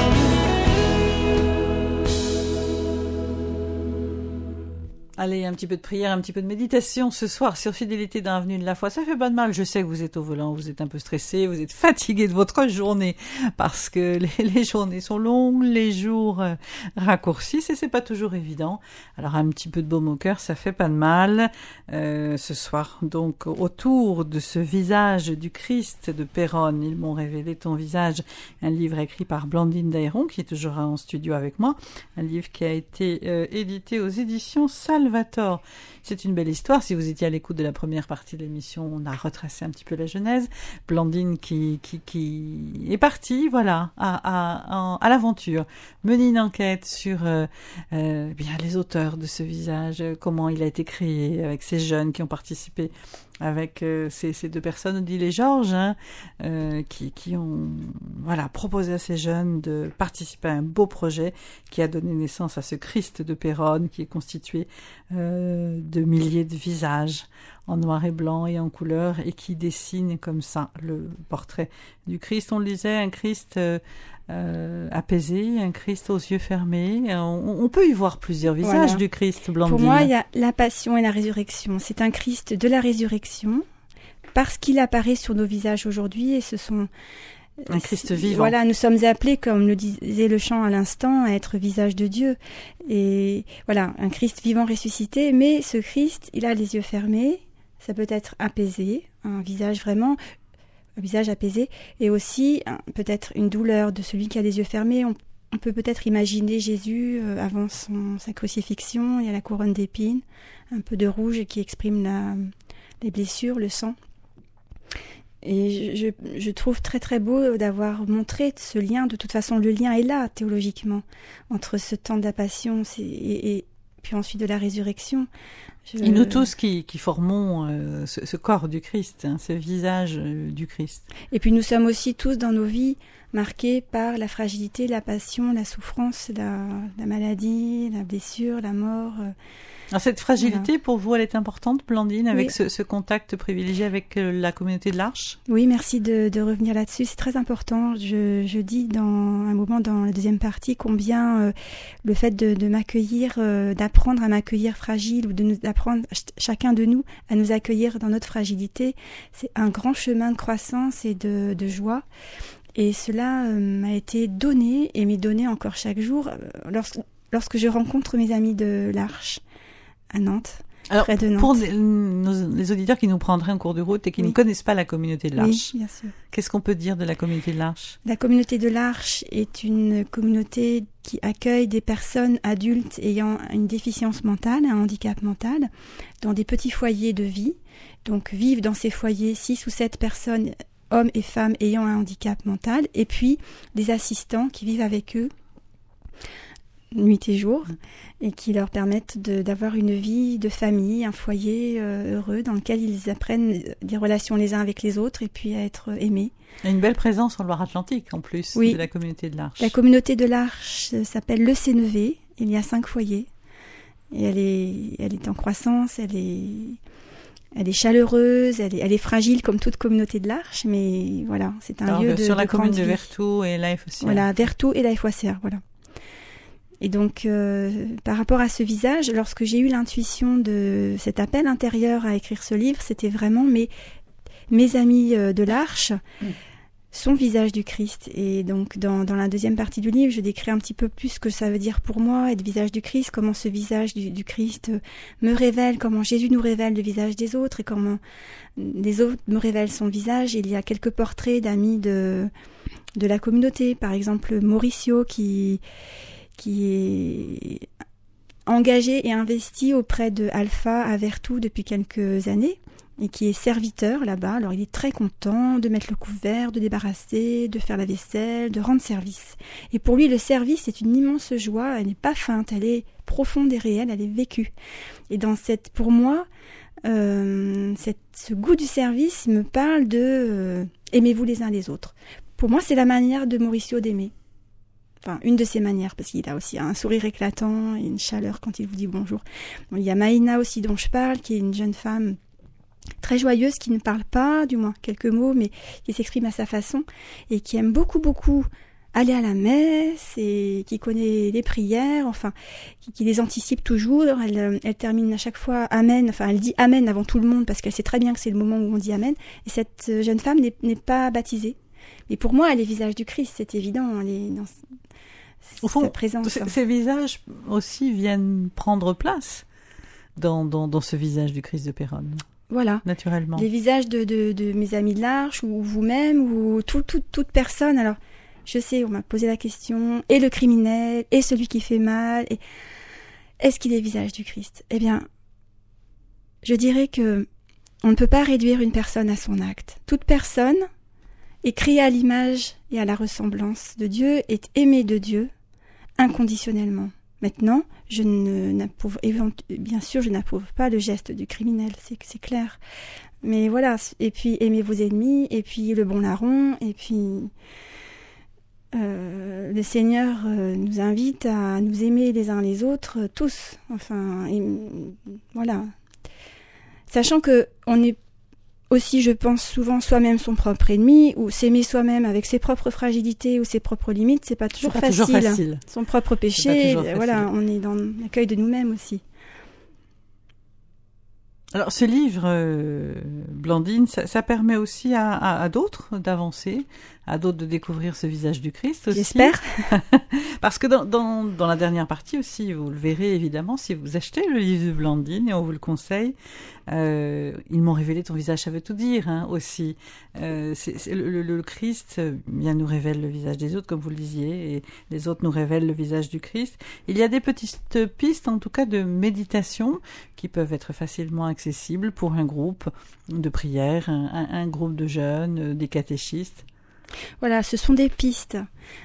Allez, un petit peu de prière, un petit peu de méditation ce soir sur Fidélité dans Avenue de la Foi. Ça fait pas de mal, je sais que vous êtes au volant, vous êtes un peu stressé, vous êtes fatigué de votre journée parce que les, les journées sont longues, les jours euh, raccourcissent et c'est pas toujours évident. Alors un petit peu de baume au cœur, ça fait pas de mal. Euh, ce soir, donc, autour de ce visage du Christ de Péronne, ils m'ont révélé ton visage, un livre écrit par Blandine Dairon qui est toujours en studio avec moi, un livre qui a été euh, édité aux éditions Salvator. C'est une belle histoire. Si vous étiez à l'écoute de la première partie de l'émission, on a retracé un petit peu la genèse. Blandine qui qui, qui est partie, voilà, à, à, à l'aventure, mener une enquête sur euh, euh, bien les auteurs de ce visage, comment il a été créé, avec ces jeunes qui ont participé, avec euh, ces, ces deux personnes, Odile et Georges, hein, euh, qui, qui ont voilà proposé à ces jeunes de participer à un beau projet qui a donné naissance à ce Christ de Péronne, qui est constitué euh, de milliers de visages en noir et blanc et en couleur, et qui dessine comme ça le portrait du Christ. On le disait, un Christ euh, euh, apaisé, un Christ aux yeux fermés. On, on peut y voir plusieurs visages voilà. du Christ, Blandine. Pour moi, il y a la passion et la résurrection. C'est un Christ de la résurrection, parce qu'il apparaît sur nos visages aujourd'hui, et ce sont... Un Christ vivant. Voilà, nous sommes appelés, comme le disait le chant à l'instant, à être visage de Dieu. Et voilà, un Christ vivant ressuscité, mais ce Christ, il a les yeux fermés, ça peut être apaisé, un visage vraiment, un visage apaisé, et aussi un, peut-être une douleur de celui qui a les yeux fermés. On, on peut peut-être imaginer Jésus euh, avant son, sa crucifixion, il y a la couronne d'épines, un peu de rouge qui exprime la, les blessures, le sang. Et je, je, je trouve très très beau d'avoir montré ce lien. De toute façon, le lien est là, théologiquement, entre ce temps de la passion et, et, et puis ensuite de la résurrection. Je... Et nous tous qui, qui formons euh, ce, ce corps du Christ, hein, ce visage euh, du Christ. Et puis nous sommes aussi tous dans nos vies marqués par la fragilité, la passion, la souffrance, la, la maladie, la blessure, la mort. Euh... Alors cette fragilité, voilà. Pour vous, elle est importante, Blandine, avec oui. ce, ce contact privilégié avec la communauté de l'Arche? Oui, merci de, de revenir là-dessus. C'est très important. Je, je dis dans un moment dans la deuxième partie combien euh, le fait de, de m'accueillir, euh, d'apprendre à m'accueillir fragile, ou de nous, d'apprendre ch- chacun de nous à nous accueillir dans notre fragilité, c'est un grand chemin de croissance et de, de joie. Et cela euh, m'a été donné et m'est donné encore chaque jour euh, lorsque, lorsque je rencontre mes amis de l'Arche à Nantes, alors, près de Nantes. Pour les, nos, les auditeurs qui nous prendraient en cours de route et qui oui. ne connaissent pas la communauté de l'Arche, oui, bien sûr. Qu'est-ce qu'on peut dire de la communauté de l'Arche? La communauté de l'Arche est une communauté qui accueille des personnes adultes ayant une déficience mentale, un handicap mental, dans des petits foyers de vie. Donc vivent dans ces foyers six ou sept personnes, hommes et femmes ayant un handicap mental, et puis des assistants qui vivent avec eux nuit et jour, et qui leur permettent de, d'avoir une vie de famille, un foyer euh, heureux dans lequel ils apprennent des relations les uns avec les autres et puis à être aimés. Il y a une belle présence en Loire-Atlantique en plus oui. de la communauté de l'Arche. La communauté de l'Arche s'appelle Le Sénévé, il y a cinq foyers et elle est, elle est en croissance, elle est, elle est chaleureuse, elle est, elle est fragile comme toute communauté de l'Arche, mais voilà, c'est un Alors, lieu de sur la de commune grande de vie. Vertou et la F O C. Voilà, Vertou et la F O C R, voilà. Et donc, euh, par rapport à ce visage, lorsque j'ai eu l'intuition de cet appel intérieur à écrire ce livre, c'était vraiment mes, mes amis euh, de l'Arche, mmh. son visage du Christ. Et donc, dans, dans la deuxième partie du livre, je décris un petit peu plus ce que ça veut dire pour moi, être visage du Christ, comment ce visage du, du Christ me révèle, comment Jésus nous révèle le visage des autres et comment les autres me révèlent son visage. Il y a quelques portraits d'amis de, de la communauté, par exemple Mauricio qui... qui est engagé et investi auprès de Alpha à Vertou depuis quelques années et qui est serviteur là-bas. Alors il est très content de mettre le couvert, de débarrasser, de faire la vaisselle, de rendre service. Et pour lui, le service est une immense joie, elle n'est pas feinte, elle est profonde et réelle, elle est vécue. Et dans cette, pour moi, euh, cette, ce goût du service me parle de euh, aimez-vous les uns les autres. Pour moi, c'est la manière de Mauricio d'aimer. Enfin, une de ses manières, parce qu'il a aussi un sourire éclatant et une chaleur quand il vous dit bonjour. Bon, il y a Maïna aussi dont je parle, qui est une jeune femme très joyeuse, qui ne parle pas, du moins quelques mots, mais qui s'exprime à sa façon, et qui aime beaucoup, beaucoup aller à la messe, et qui connaît les prières, enfin, qui, qui les anticipe toujours. Elle, elle termine à chaque fois Amen, enfin, elle dit Amen avant tout le monde, parce qu'elle sait très bien que c'est le moment où on dit Amen, et cette jeune femme n'est, n'est pas baptisée. Mais pour moi, elle est visage du Christ, c'est évident, elle est dans... Au fond, présence. C- ces visages aussi viennent prendre place dans, dans, dans ce visage du Christ de Péronne. Voilà. Naturellement. Les visages de, de, de mes amis de l'Arche, ou vous-même, ou tout, tout, toute personne. Alors, je sais, on m'a posé la question, et le criminel, et celui qui fait mal, et... est-ce qu'il est visage du Christ ? Eh bien, je dirais que on ne peut pas réduire une personne à son acte. Toute personne est créée à l'image et à la ressemblance de Dieu, est aimée de Dieu, inconditionnellement. Maintenant, je ne n'approuve, bien sûr, je n'approuve pas le geste du criminel, c'est, c'est clair. Mais voilà, et puis aimez vos ennemis, et puis le bon larron, et puis euh, le Seigneur euh, nous invite à nous aimer les uns les autres, euh, tous. Enfin, et, voilà. Sachant que on est aussi, je pense, souvent soi-même son propre ennemi, ou s'aimer soi-même avec ses propres fragilités ou ses propres limites, c'est pas toujours, c'est pas facile. toujours facile. Son propre péché, voilà, on est dans l'accueil de nous-mêmes aussi. Alors, ce livre, euh, Blandine, ça, ça permet aussi à, à, à d'autres d'avancer, à d'autres de découvrir ce visage du Christ aussi. J'espère. Parce que dans, dans, dans la dernière partie aussi, vous le verrez évidemment, si vous achetez le livre de Blandine, et on vous le conseille, euh, ils m'ont révélé ton visage, ça veut tout dire hein, aussi. Euh, c'est, c'est le, le, le Christ bien nous révèle le visage des autres, comme vous le disiez, et les autres nous révèlent le visage du Christ. Il y a des petites pistes, en tout cas, de méditation qui peuvent être facilement accessibles pour un groupe de prière, un, un, un groupe de jeunes, des catéchistes. Voilà, ce sont des pistes.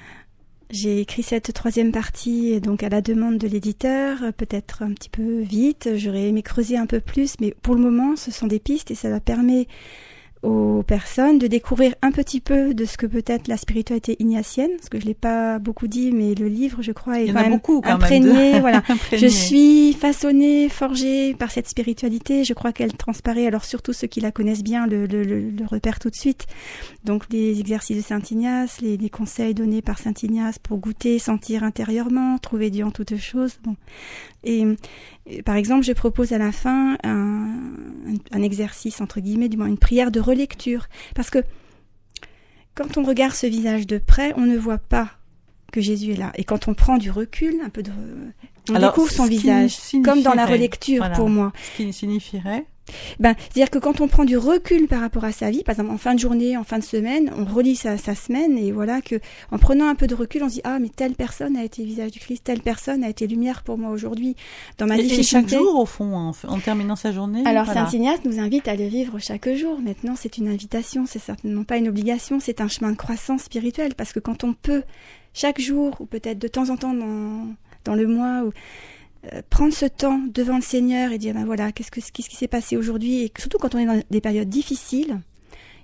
J'ai écrit cette troisième partie donc à la demande de l'éditeur, peut-être un petit peu vite, j'aurais aimé creuser un peu plus, mais pour le moment ce sont des pistes et ça permet aux personnes de découvrir un petit peu de ce que peut être la spiritualité ignatienne, parce que je l'ai pas beaucoup dit, mais le livre, je crois, est quand même beaucoup, quand imprégné. Même de... voilà, imprégné. Je suis façonnée, forgée par cette spiritualité. Je crois qu'elle transparaît. Alors surtout ceux qui la connaissent bien le, le, le, le repèrent tout de suite. Donc les exercices de Saint Ignace, les, les conseils donnés par Saint Ignace pour goûter, sentir intérieurement, trouver Dieu en toutes choses. Bon. Et, et par exemple, je propose à la fin un, un, un exercice entre guillemets, du moins une prière de relecture, parce que quand on regarde ce visage de près, on ne voit pas que Jésus est là. Et quand on prend du recul, un peu de, on Alors, découvre son visage, comme dans la relecture voilà. pour moi. Ce qui signifierait Ben, c'est-à-dire que quand on prend du recul par rapport à sa vie, par exemple en fin de journée, en fin de semaine, on relit sa, sa semaine et voilà que, en prenant un peu de recul, on se dit ah mais telle personne a été visage du Christ, telle personne a été lumière pour moi aujourd'hui dans ma et, difficulté. Et chaque jour au fond, en, en terminant sa journée. Alors voilà. Saint Ignace nous invite à le vivre chaque jour. Maintenant c'est une invitation, c'est certainement pas une obligation, c'est un chemin de croissance spirituelle parce que quand on peut chaque jour ou peut-être de temps en temps dans dans le mois ou Euh, prendre ce temps devant le Seigneur et dire ben voilà qu'est-ce que qu'est-ce qui s'est passé aujourd'hui et surtout quand on est dans des périodes difficiles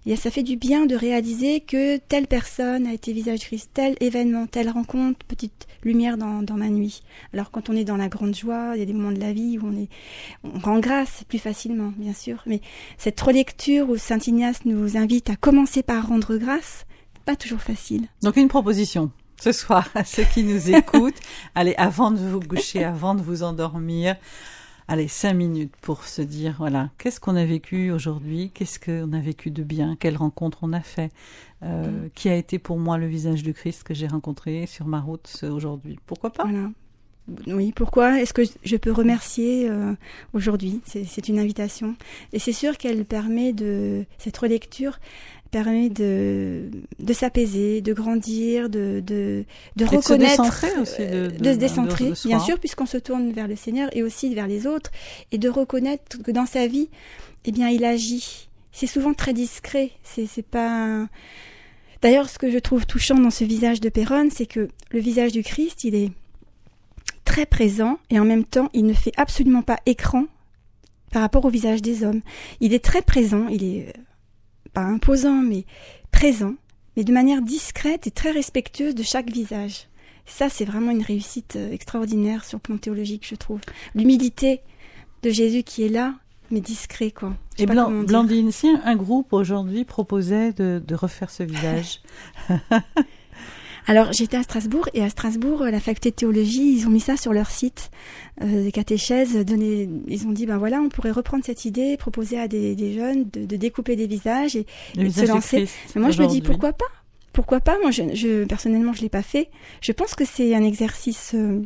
Et ça fait du bien de réaliser que telle personne a été visage du Christ, tel événement, telle rencontre, petite lumière dans, dans ma nuit. Alors quand on est dans la grande joie, il y a des moments de la vie où on est, on rend grâce plus facilement, bien sûr. Mais cette relecture où Saint Ignace nous invite à commencer par rendre grâce, pas toujours facile. Donc une proposition ce soir à ceux qui nous écoutent. Allez, avant de vous coucher, avant de vous endormir, allez, cinq minutes pour se dire, voilà, qu'est-ce qu'on a vécu aujourd'hui, qu'est-ce qu'on a vécu de bien, quelle rencontre on a fait, euh, mmh. qui a été pour moi le visage du Christ que j'ai rencontré sur ma route aujourd'hui. Pourquoi pas ? Voilà. Oui, pourquoi ? Est-ce que je peux remercier euh, aujourd'hui ? c'est, c'est une invitation. Et c'est sûr qu'elle permet de, cette relecture permet de, de s'apaiser, de grandir, de, de, de et reconnaître, de se décentrer aussi, de, de, de se décentrer, de, de, de bien sûr, puisqu'on se tourne vers le Seigneur et aussi vers les autres, et de reconnaître que dans sa vie, eh bien, il agit. C'est souvent très discret. C'est, c'est pas. D'ailleurs, ce que je trouve touchant dans ce visage de Péronne, c'est que le visage du Christ, il est très présent et en même temps, il ne fait absolument pas écran par rapport au visage des hommes. Il est très présent, il est pas imposant, mais présent, mais de manière discrète et très respectueuse de chaque visage. Ça, c'est vraiment une réussite extraordinaire sur le plan théologique, je trouve. L'humilité de Jésus qui est là, mais discret, quoi. Et Blan- Blandine, si un groupe aujourd'hui proposait de, de refaire ce visage. Alors, j'étais à Strasbourg, et à Strasbourg, la faculté de théologie, ils ont mis ça sur leur site, euh, des catéchèses, donné, ils ont dit, ben voilà, on pourrait reprendre cette idée, proposer à des, des jeunes de, de découper des visages et, et de se lancer. Mais moi, je me dis, pourquoi pas ? Pourquoi pas ? Moi, je, je, personnellement, je l'ai pas fait. Je pense que c'est un exercice, euh,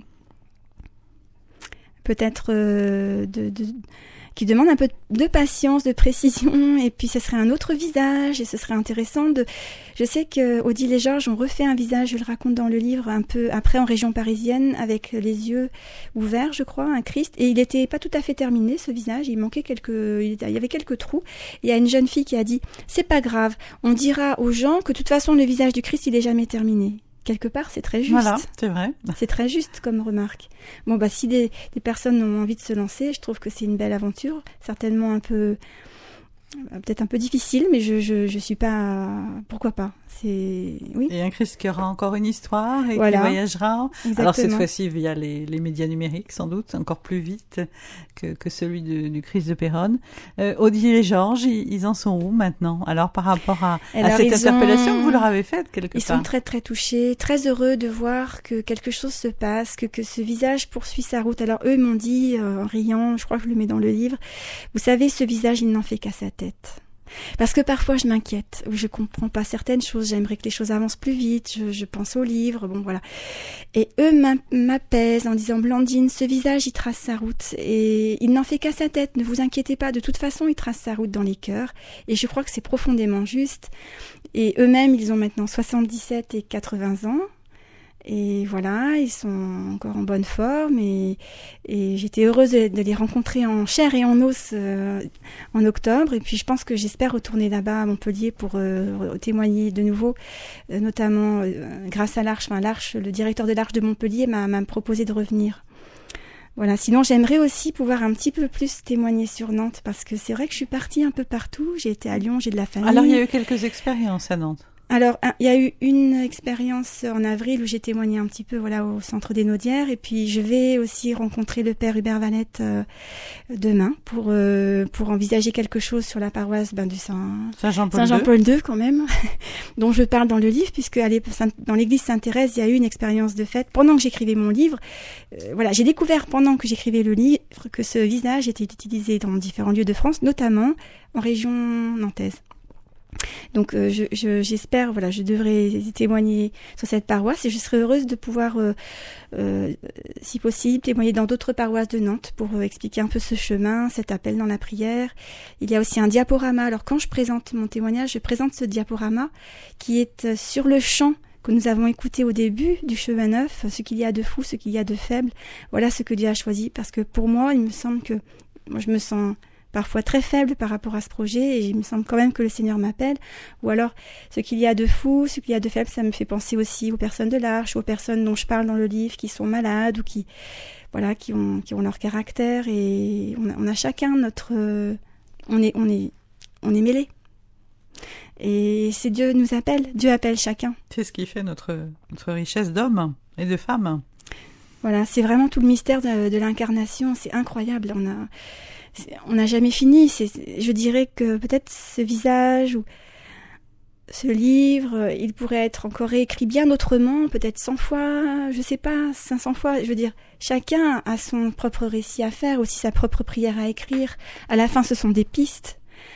peut-être, euh, de... de qui demande un peu de patience, de précision, et puis ce serait un autre visage, et ce serait intéressant de... Je sais que Odile et Georges ont refait un visage, je le raconte dans le livre, un peu après en région parisienne, avec les yeux ouverts, je crois, un Christ, et il était pas tout à fait terminé, ce visage, il manquait quelques... Il y avait quelques trous, et il y a une jeune fille qui a dit « C'est pas grave, on dira aux gens que de toute façon le visage du Christ, il est jamais terminé ». Quelque part, c'est très juste. Voilà, c'est vrai. C'est très juste comme remarque. Bon, bah, si des, des personnes ont envie de se lancer, je trouve que c'est une belle aventure. Certainement un peu, peut-être un peu difficile, mais je, je, je suis pas, pourquoi pas. C'est, oui. Et un Christ qui aura encore une histoire et voilà. qui voyagera. Exactement. Alors cette fois-ci via les, les médias numériques, sans doute, encore plus vite que, que celui de, du Christ de Péronne. Euh, Odile et Georges, ils, ils en sont où maintenant ? Alors par rapport à, à cette interpellation ont... que vous leur avez faite quelque ils part. Ils sont très très touchés, très heureux de voir que quelque chose se passe, que, que ce visage poursuit sa route. Alors eux m'ont dit, euh, en riant, je crois que je le mets dans le livre, vous savez, ce visage, il n'en fait qu'à sa tête. Parce que parfois je m'inquiète, je comprends pas certaines choses, j'aimerais que les choses avancent plus vite, je, je pense au livre, bon voilà. Et eux m'apaisent en disant Blandine, ce visage il trace sa route et il n'en fait qu'à sa tête, ne vous inquiétez pas, de toute façon il trace sa route dans les cœurs et je crois que c'est profondément juste. Et eux-mêmes ils ont maintenant soixante-dix-sept et quatre-vingts ans. Et voilà, ils sont encore en bonne forme et, et j'étais heureuse de, de les rencontrer en chair et en os euh, en octobre. Et puis je pense que j'espère retourner là-bas à Montpellier pour euh, témoigner de nouveau, euh, notamment euh, grâce à l'Arche. Enfin, l'Arche, le directeur de l'Arche de Montpellier m'a, m'a proposé de revenir. Voilà. Sinon, j'aimerais aussi pouvoir un petit peu plus témoigner sur Nantes parce que c'est vrai que je suis partie un peu partout. J'ai été à Lyon, j'ai de la famille. Alors, il y a eu quelques expériences à Nantes. Alors, il y a eu une expérience en avril où j'ai témoigné un petit peu, voilà, au centre des Naudières, et puis je vais aussi rencontrer le père Hubert Valette euh, demain pour euh, pour envisager quelque chose sur la paroisse ben, du Saint Saint-Jean-Paul, Saint-Jean-Paul deux quand même, dont je parle dans le livre, puisque allez, dans l'église Sainte-Thérèse, il y a eu une expérience de fête pendant que j'écrivais mon livre. Euh, voilà, j'ai découvert pendant que j'écrivais le livre que ce visage était utilisé dans différents lieux de France, notamment en région nantaise. Donc euh, je, je, j'espère, voilà, je devrais témoigner sur cette paroisse et je serais heureuse de pouvoir, euh, euh, si possible, témoigner dans d'autres paroisses de Nantes pour euh, expliquer un peu ce chemin, cet appel dans la prière. Il y a aussi un diaporama. Alors quand je présente mon témoignage, je présente ce diaporama qui est sur le chant que nous avons écouté au début du chemin neuf, ce qu'il y a de fou, ce qu'il y a de faible. Voilà ce que Dieu a choisi parce que pour moi, il me semble que moi je me sens parfois très faible par rapport à ce projet et il me semble quand même que le Seigneur m'appelle. Ou alors, ce qu'il y a de fou, ce qu'il y a de faible, ça me fait penser aussi aux personnes de l'Arche, aux personnes dont je parle dans le livre qui sont malades ou qui, voilà, qui ont, qui ont leur caractère et on a, on a chacun notre, euh, on est, on est, on est mêlés. Et c'est Dieu nous appelle, Dieu appelle chacun. C'est ce qui fait notre, notre richesse d'hommes et de femmes. Voilà, c'est vraiment tout le mystère de, de l'incarnation, c'est incroyable. On a, c'est, on n'a jamais fini. C'est, je dirais que peut-être ce visage ou ce livre, il pourrait être encore réécrit bien autrement, peut-être cent fois, je sais pas, cinq cents fois. Je veux dire, chacun a son propre récit à faire, aussi sa propre prière à écrire. À la fin, ce sont des pistes.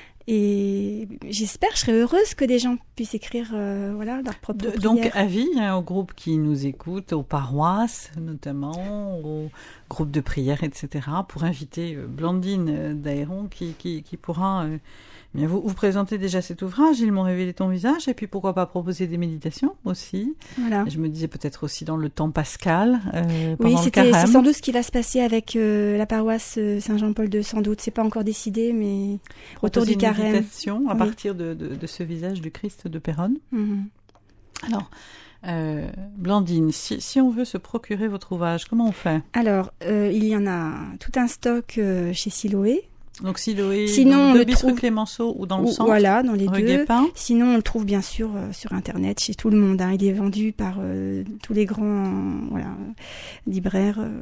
Et j'espère, je serais heureuse que des gens puissent écrire euh, voilà, leur propre de, prière. Donc, avis hein, aux groupes qui nous écoutent, aux paroisses notamment, aux groupes de prière, et cetera, pour inviter euh, Blandine Dahéron qui, qui, qui pourra euh, bien vous, vous présenter déjà cet ouvrage, Ils m'ont révélé ton visage, et puis pourquoi pas proposer des méditations aussi. Voilà. Je me disais peut-être aussi dans le temps pascal, euh, pendant oui, le c'était, carême. C'est sans doute ce qui va se passer avec euh, la paroisse Saint-Jean-Paul deux, sans doute. C'est pas encore décidé, mais autour du carême. Méditation à oui. partir de, de, de ce visage du Christ de Péronne. Mm-hmm. Alors, euh, Blandine, si, si on veut se procurer votre ouvrage, comment on fait? Alors, euh, il y en a tout un stock euh, chez Siloé. Donc Siloé, sinon, dans le bis trouve... rue Clémenceau ou dans le ou, centre. Voilà, dans les rue deux. Guépin. Sinon, on le trouve bien sûr euh, sur Internet, chez tout le monde. Hein. Il est vendu par euh, tous les grands voilà, libraires euh,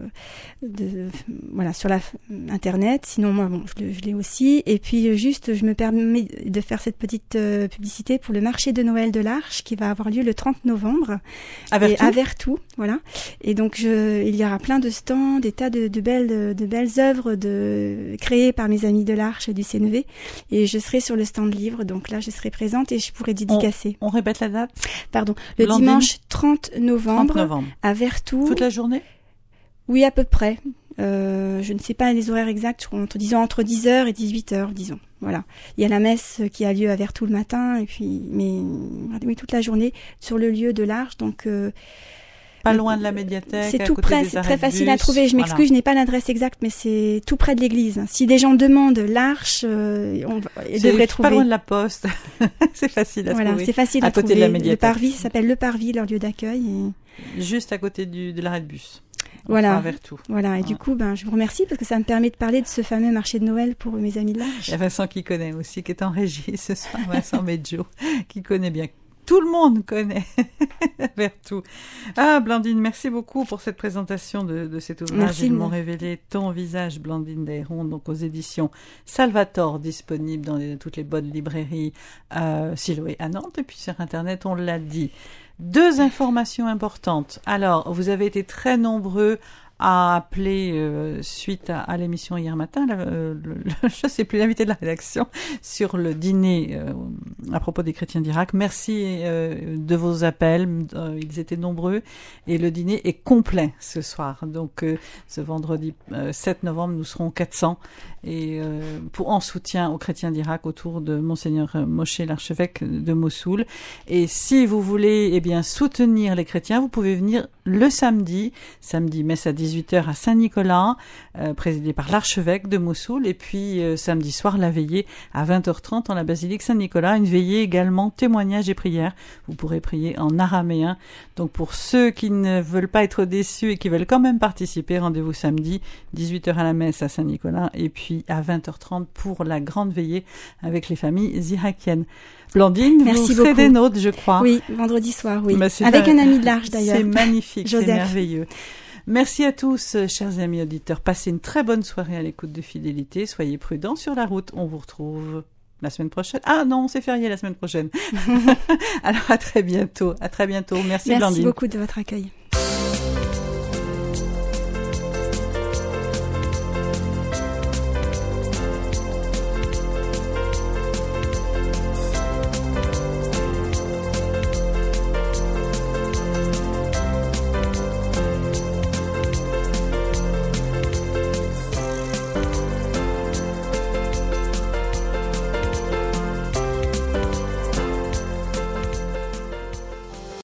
de, voilà, sur la, Internet. Sinon, moi, bon, je, je l'ai aussi. Et puis, juste, je me permets de faire cette petite euh, publicité pour le marché de Noël de l'Arche qui va avoir lieu le trente novembre. À Vertou. À Vertou, voilà. Et donc, je, il y aura plein de stands, des tas de, de, belles, de belles œuvres de, créées par mes amis de l'Arche et du C N V, et je serai sur le stand livre, donc là je serai présente et je pourrai dédicacer. On, on répète la date? Pardon, le Blandine. Dimanche trente novembre, trente novembre à Vertou. Toute la journée? Oui, à peu près. Euh, je ne sais pas les horaires exacts, entre, disons entre dix heures et dix-huit heures, disons. Voilà. Il y a la messe qui a lieu à Vertou le matin, et puis, mais oui, toute la journée sur le lieu de l'Arche, donc euh, pas loin de la médiathèque. C'est à tout côté près, des c'est arrêts très de facile bus. à trouver. Je m'excuse, Voilà. je n'ai pas l'adresse exacte, mais c'est tout près de l'église. Si des gens demandent l'Arche, euh, on ils devraient trouver. Pas loin de la poste. C'est facile à voilà, trouver. C'est facile à, à côté trouver. de la médiathèque. Le Parvis, ça s'appelle Le Parvis, leur lieu d'accueil. Et... Juste à côté du, de l'arrêt de bus. Voilà. Enfin, vers tout. Voilà. Et voilà. Du coup, ben, je vous remercie parce que ça me permet de parler de ce fameux marché de Noël pour mes amis de l'Arche. Il y a Vincent qui connaît aussi, qui est en régie ce soir, Vincent Medjo, qui connaît bien. Tout le monde connaît Vertou. Ah, Blandine, merci beaucoup pour cette présentation de, de cet ouvrage. Merci, Ils m'ont révélé ton visage, Blandine Dahéron, donc aux éditions Salvatore, disponible dans les, toutes les bonnes librairies euh, Siloé à Nantes, et puis sur Internet, on l'a dit. Deux informations importantes. Alors, vous avez été très nombreux à appeler euh, suite à, à l'émission hier matin, là, euh, le, le, je ne sais plus, l'invité de la rédaction, sur le dîner euh, à propos des chrétiens d'Irak. Merci euh, de vos appels, euh, ils étaient nombreux, et le dîner est complet ce soir. Donc euh, ce vendredi euh, sept novembre, nous serons quatre cents, et euh, pour, en soutien aux chrétiens d'Irak autour de Monseigneur Moshe, l'archevêque de Mossoul. Et si vous voulez eh bien, soutenir les chrétiens, vous pouvez venir le samedi, samedi messe à dix-huit heures à Saint-Nicolas, euh, présidé par l'archevêque de Mossoul, et puis euh, samedi soir, la veillée à vingt heures trente en la basilique Saint-Nicolas, une veillée également témoignage et prière. Vous pourrez prier en araméen. Donc pour ceux qui ne veulent pas être déçus et qui veulent quand même participer, rendez-vous samedi, dix-huit heures à la messe à Saint-Nicolas, et puis à vingt heures trente pour la grande veillée avec les familles irakiennes. Blandine, merci vous serez beaucoup. Des nôtres, je crois. Oui, vendredi soir, oui. Bah, avec un, un ami de l'Arche d'ailleurs. C'est magnifique, Joseph. C'est merveilleux. Merci à tous, chers amis auditeurs. Passez une très bonne soirée à l'écoute de Fidélité. Soyez prudents sur la route. On vous retrouve la semaine prochaine. Ah non, c'est férié la semaine prochaine. Alors à très bientôt. À très bientôt. Merci, Merci Blandine. beaucoup de votre accueil.